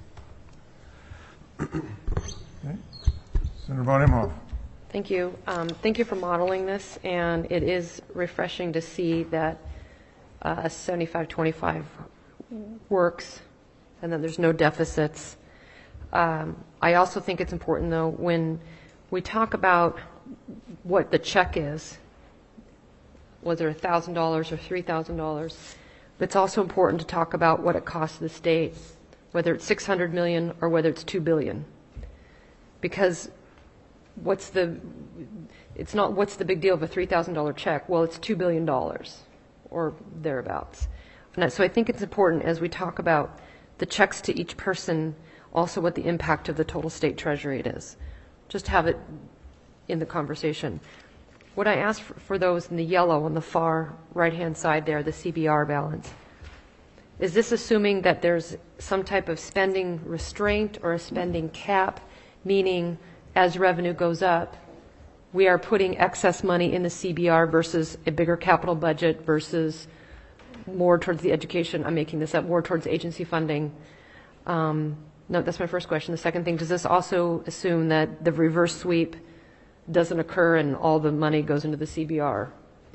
Okay. Senator Von Imhoff. Thank you. Um, Thank you for modeling this, and it is refreshing to see that uh, seventy-five twenty-five works and that there's no deficits. Um, I also think it's important, though, when we talk about what the check is, whether one thousand dollars or three thousand dollars, it's also important to talk about what it costs the state, whether it's six hundred million dollars or whether it's two billion dollars. Because what's the, it's not what's the big deal of a three thousand dollars check? Well, it's two billion dollars or thereabouts. And so I think it's important as we talk about the checks to each person, also what the impact of the total state treasury it is. Just have it in the conversation. What I asked for, for those in the yellow on the far right-hand side there, the C B R balance, is this assuming that there's some type of spending restraint or a spending cap, meaning as revenue goes up, we are putting excess money in the C B R versus a bigger capital budget versus more towards the education, I'm making this up, more towards agency funding? Um, no, that's my first question. The second thing, does this also assume that the reverse sweep doesn't occur and all the money goes into the C B R?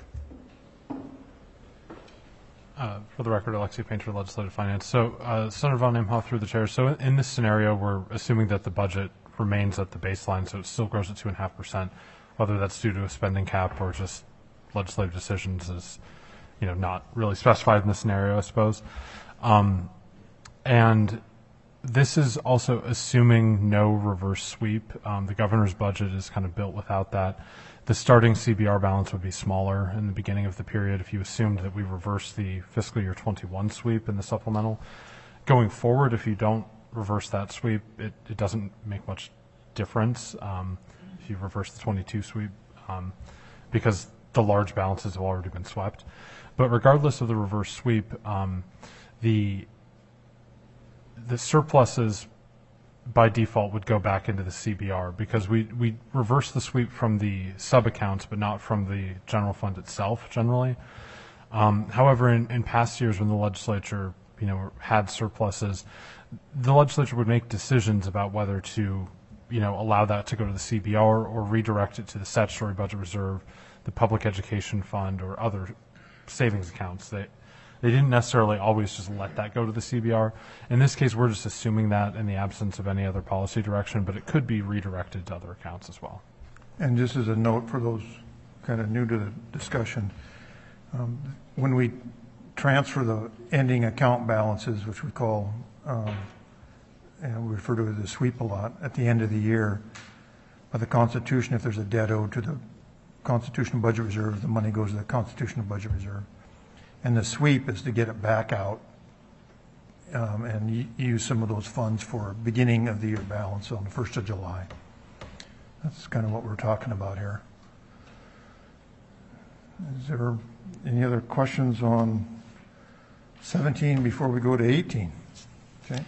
Uh, for the record, Alexi Painter, Legislative Finance. So, uh, Senator Von Imhoff through the chair. So, in, in this scenario, we're assuming that the budget remains at the baseline, so it still grows at two and a half percent. Whether that's due to a spending cap or just legislative decisions is, you know, not really specified in the scenario, I suppose. Um, and this is also assuming no reverse sweep. Um, the governor's budget is kind of built without that. The starting C B R balance would be smaller in the beginning of the period if you assumed that we reverse the fiscal year twenty-one sweep in the supplemental. Going forward, if you don't reverse that sweep, it, it doesn't make much difference um, if you reverse the twenty-two sweep um, because the large balances have already been swept. But regardless of the reverse sweep, um, the the surpluses by default would go back into the C B R because we, we reverse the sweep from the sub-accounts but not from the general fund itself generally. Um, however, in, in past years when the legislature you know, had surpluses, the legislature would make decisions about whether to you know, allow that to go to the C B R or redirect it to the statutory budget reserve, the public education fund, or other savings accounts. They, They didn't necessarily always just let that go to the C B R. In this case, we're just assuming that in the absence of any other policy direction, but it could be redirected to other accounts as well. And just as a note for those kind of new to the discussion, um, when we transfer the ending account balances, which we call, um, and we refer to as the sweep a lot, at the end of the year, by the Constitution, if there's a debt owed to the Constitutional Budget Reserve, the money goes to the Constitutional Budget Reserve. And the sweep is to get it back out um, and y- use some of those funds for beginning of the year balance on the first of July. That's kind of what we're talking about here. Is there any other questions on seventeen before we go to eighteen? Okay.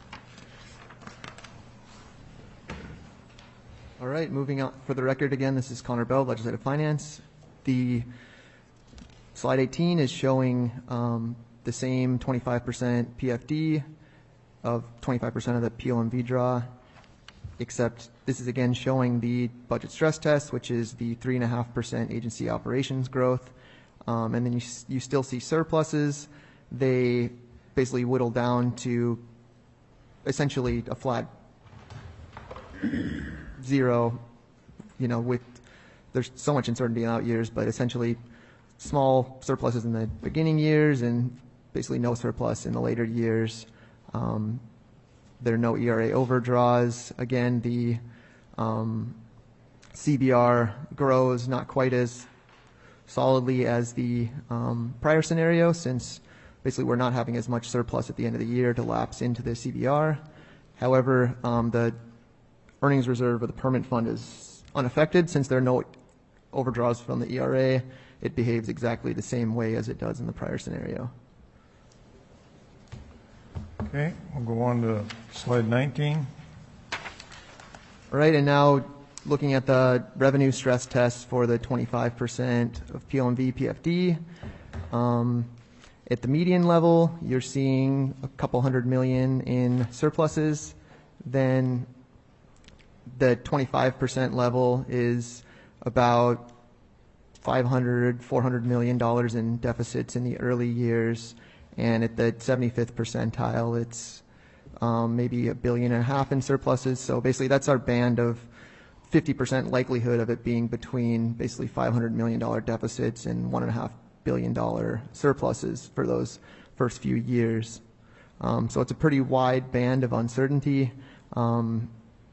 All right, moving on. For the record again, this is Connor Bell, Legislative Finance. The slide eighteen is showing um, the same twenty-five percent P F D of twenty-five percent of the P O M V draw. except this is again showing the budget stress test, which is the three point five percent agency operations growth. Um, and then you, you still see surpluses. They basically whittle down to essentially a flat zero, you know, with, there's so much uncertainty in out years, but essentially small surpluses in the beginning years and basically no surplus in the later years. Um, there are no E R A overdraws. Again, the um, C B R grows not quite as solidly as the um, prior scenario, since basically we're not having as much surplus at the end of the year to lapse into the C B R. However, um, the earnings reserve of the permanent fund is unaffected since there are no overdraws from the E R A. It behaves exactly the same way as it does in the prior scenario. Okay, we'll go on to slide nineteen. All right, and now looking at the revenue stress test for the twenty-five percent of P O M V P F D. Um, at the median level, you're seeing a couple hundred million in surpluses. Then the twenty-five percent level is about five hundred, four hundred million dollars in deficits in the early years. And at the seventy-fifth percentile, it's um, maybe a billion and a half in surpluses. So basically that's our band of fifty percent likelihood of it being between basically five hundred million dollars deficits and one point five billion dollars surpluses for those first few years. Um, so it's a pretty wide band of uncertainty, um,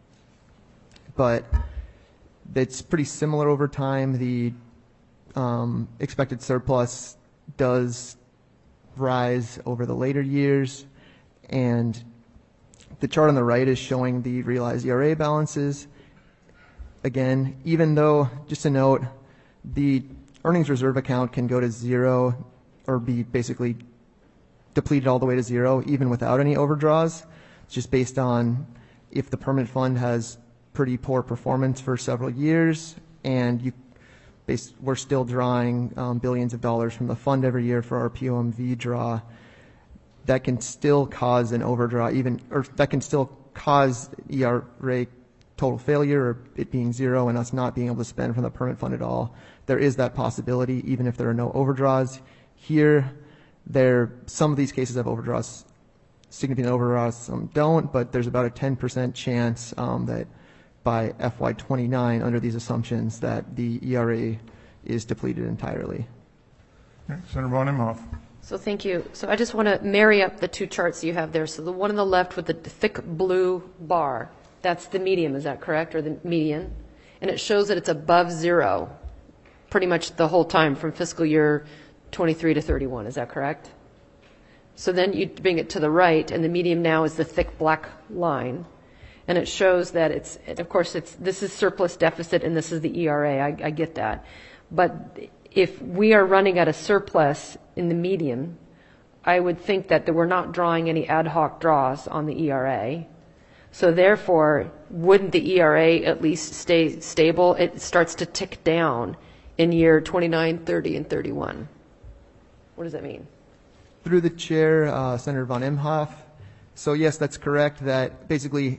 but it's pretty similar over time. The um, expected surplus does rise over the later years, and the chart on the right is showing the realized E R A balances. Again, even though, just a note, the earnings reserve account can go to zero or be basically depleted all the way to zero even without any overdraws. It's just based on if the permanent fund has pretty poor performance for several years and you base, we're still drawing um, billions of dollars from the fund every year for our P O M V draw, that can still cause an overdraw, even, or that can still cause E R A total failure or it being zero and us not being able to spend from the permanent fund at all. There is that possibility even if there are no overdraws. Here, there, some of these cases have overdraws, significant overdraws, some don't, but there's about a ten percent chance um, that by F Y twenty-nine, under these assumptions, that the E R A is depleted entirely. Okay, Senator Von Imhoff. So thank you. So I just want to marry up the two charts you have there. So the one on the left with the thick blue bar, that's the medium, is that correct, or the median? And it shows that it's above zero pretty much the whole time from fiscal year twenty-three to thirty-one, is that correct? So then you bring it to the right, and the medium now is the thick black line. And it shows that it's, of course, it's, this is surplus deficit and this is the E R A. I, I get that. But if we are running at a surplus in the median, I would think that, that we're not drawing any ad hoc draws on the E R A. So therefore, wouldn't the E R A at least stay stable? It starts to tick down in year twenty-nine, thirty, and thirty-one. What does that mean? Through the chair, uh, Senator Von Imhoff. So yes, that's correct, that basically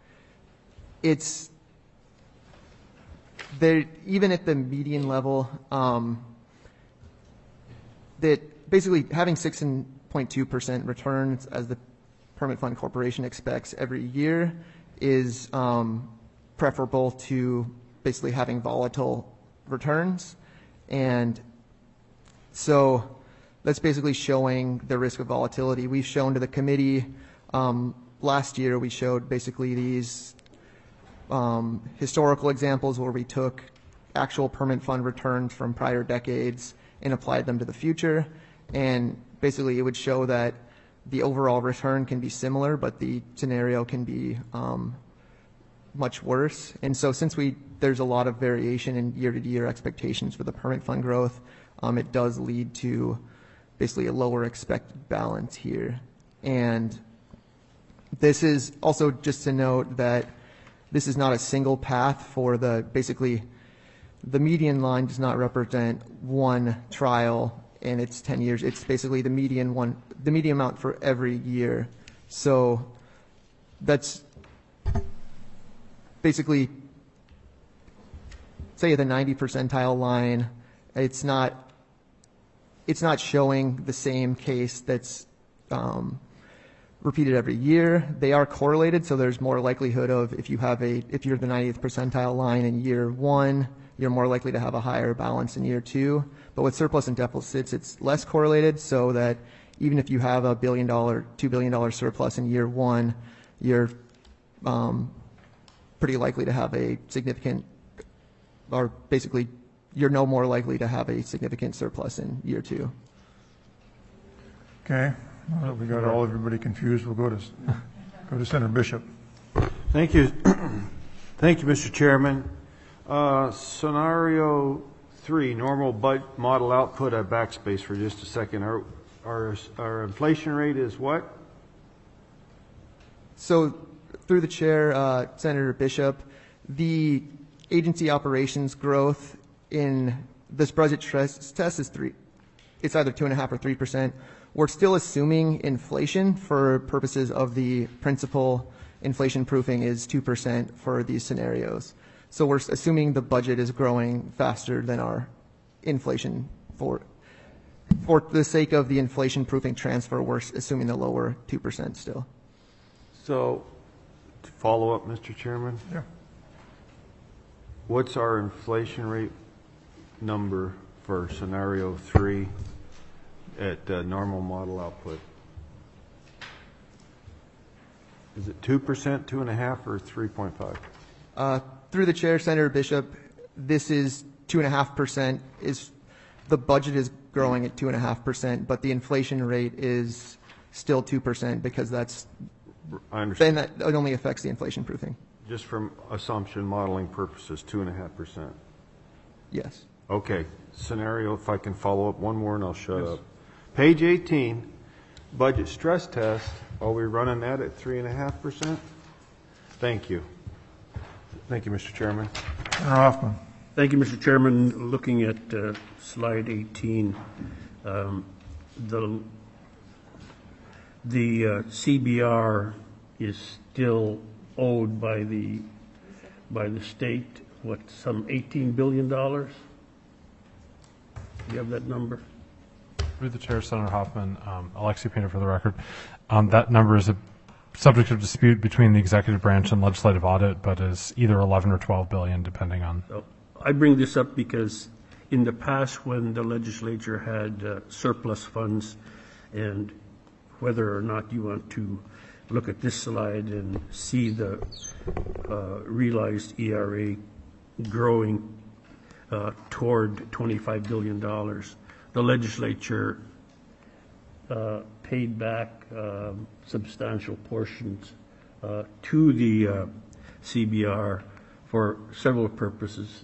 it's there, even at the median level, um, that basically having six point two percent returns as the Permanent Fund Corporation expects every year is um, preferable to basically having volatile returns. And so that's basically showing the risk of volatility. We've shown to the committee, um, last year we showed basically these um, historical examples where we took actual permanent fund returns from prior decades and applied them to the future. And basically it would show that the overall return can be similar, but the scenario can be um, much worse. And so since we there's a lot of variation in year-to-year expectations for the permanent fund growth, um, it does lead to basically a lower expected balance here. And this is also just to note that this is not a single path for the, basically, the median line does not represent one trial and it's ten years. It's basically the median one, the median amount for every year. So that's basically, say the ninety percentile line, it's not, it's not showing the same case that's um, repeated every year. They are correlated, so there's more likelihood of if you have a, if you're the ninetieth percentile line in year one, you're more likely to have a higher balance in year two. But with surplus and deficits, it's less correlated, so that even if you have a billion dollar, two billion dollar surplus in year one, you're um, pretty likely to have a significant, or basically, you're no more likely to have a significant surplus in year two. Okay, now that we got all everybody confused, we'll go to go to Senator Bishop. Thank you. Thank you, Mister Chairman. Uh, scenario three, normal bud model output. I backspace for just a second. Our, our, our inflation rate is what? So, through the chair, uh, Senator Bishop, the agency operations growth in this budget stress test is three. It's either two and a half or three percent. We're still assuming inflation for purposes of the principal inflation proofing is two percent for these scenarios. So we're assuming the budget is growing faster than our inflation for, for the sake of the inflation proofing transfer, we're assuming the lower two percent still. So, to follow up, Mister Chairman, Yeah. what's our inflation rate number for scenario three at uh, normal model output? Is it two percent, two and a half, or three point five? Uh, through the chair, Senator Bishop, this is two and a half percent. Is the budget is growing at two and a half percent, but the inflation rate is still two percent because that's I understand. then that it only affects the inflation proofing. Just from assumption modeling purposes, two and a half percent. Yes. Okay, scenario, if I can follow up one more and I'll shut up. Page eighteen, budget stress test, are we running that at three and a half percent? Thank you. Thank you, Mister Chairman. Senator Hoffman. Thank you, Mister Chairman. Looking at uh, slide eighteen, um, the the uh, C B R is still owed by the by the state, what, some eighteen billion dollars? Do you have that number? Through the chair, Senator Hoffman, um, Alexi Painter for the record. Um, that number is a subject of dispute between the executive branch and legislative audit, but is either eleven or twelve billion, depending on. So I bring this up because in the past, when the legislature had uh, surplus funds, and whether or not you want to look at this slide and see the uh, realized E R A growing uh, toward twenty-five billion dollars, the legislature uh, paid back uh, substantial portions uh, to the uh, C B R for several purposes.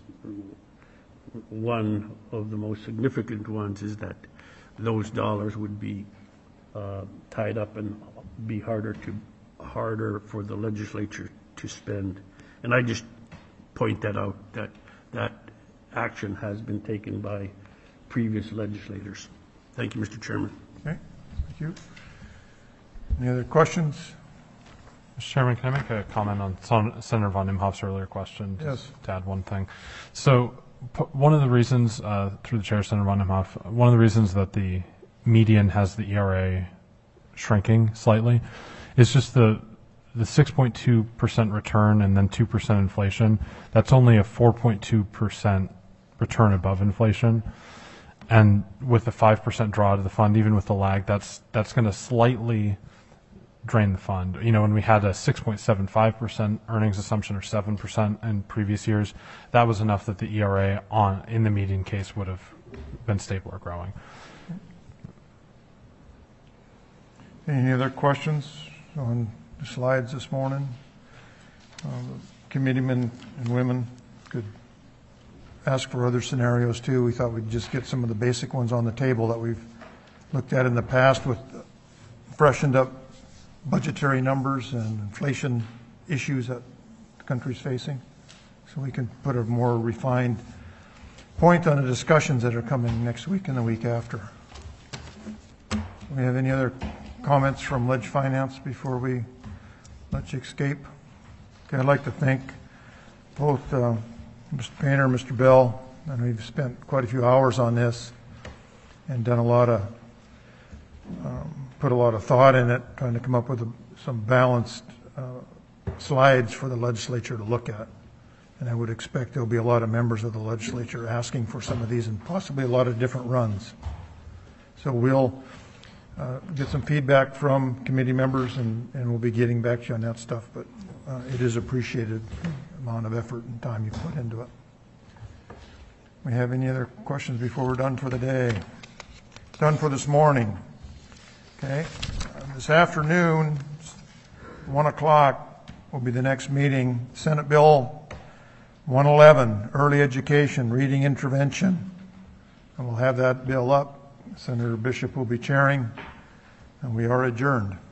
One of the most significant ones is that those dollars would be uh, tied up and be harder to harder for the legislature to spend. And I just point that out, that that action has been taken by previous legislators. Thank you, Mister Chairman. Okay, thank you. Any other questions? Mister Chairman, can I make a comment on Sen- Senator von Imhoff's earlier question? Just Yes. to add one thing. So p- one of the reasons, uh, through the chair, Senator von Imhoff, one of the reasons that the median has the E R A shrinking slightly is just the the six point two percent return and then two percent inflation. That's only a four point two percent return above inflation. And with the five percent draw to the fund, even with the lag, that's that's going to slightly drain the fund. You know, when we had a six point seven five percent earnings assumption or seven percent in previous years, that was enough that the E R A on in the median case would have been stable or growing. Any other questions on the slides this morning? Um, committeemen and women could ask for other scenarios too. We thought we'd just get some of the basic ones on the table that we've looked at in the past with freshened up budgetary numbers and inflation issues that the country's facing. So we can put a more refined point on the discussions that are coming next week and the week after. Do we have any other comments from Ledge Finance before we let you escape? Okay, I'd like to thank both uh, Mister Painter and Mister Bell. I know you've spent quite a few hours on this and done a lot of, um, put a lot of thought in it, trying to come up with a, some balanced uh, slides for the legislature to look at. And I would expect there'll be a lot of members of the legislature asking for some of these and possibly a lot of different runs. So we'll uh, get some feedback from committee members and, and we'll be getting back to you on that stuff. But uh, it is appreciated, the amount of effort and time you put into it. We have any other questions before we're done for the day? Done for this morning. Okay. Uh, this afternoon, one o'clock will be the next meeting. Senate Bill one eleven, Early Education, Reading Intervention. And we'll have that bill up. Senator Bishop will be chairing, and we are adjourned.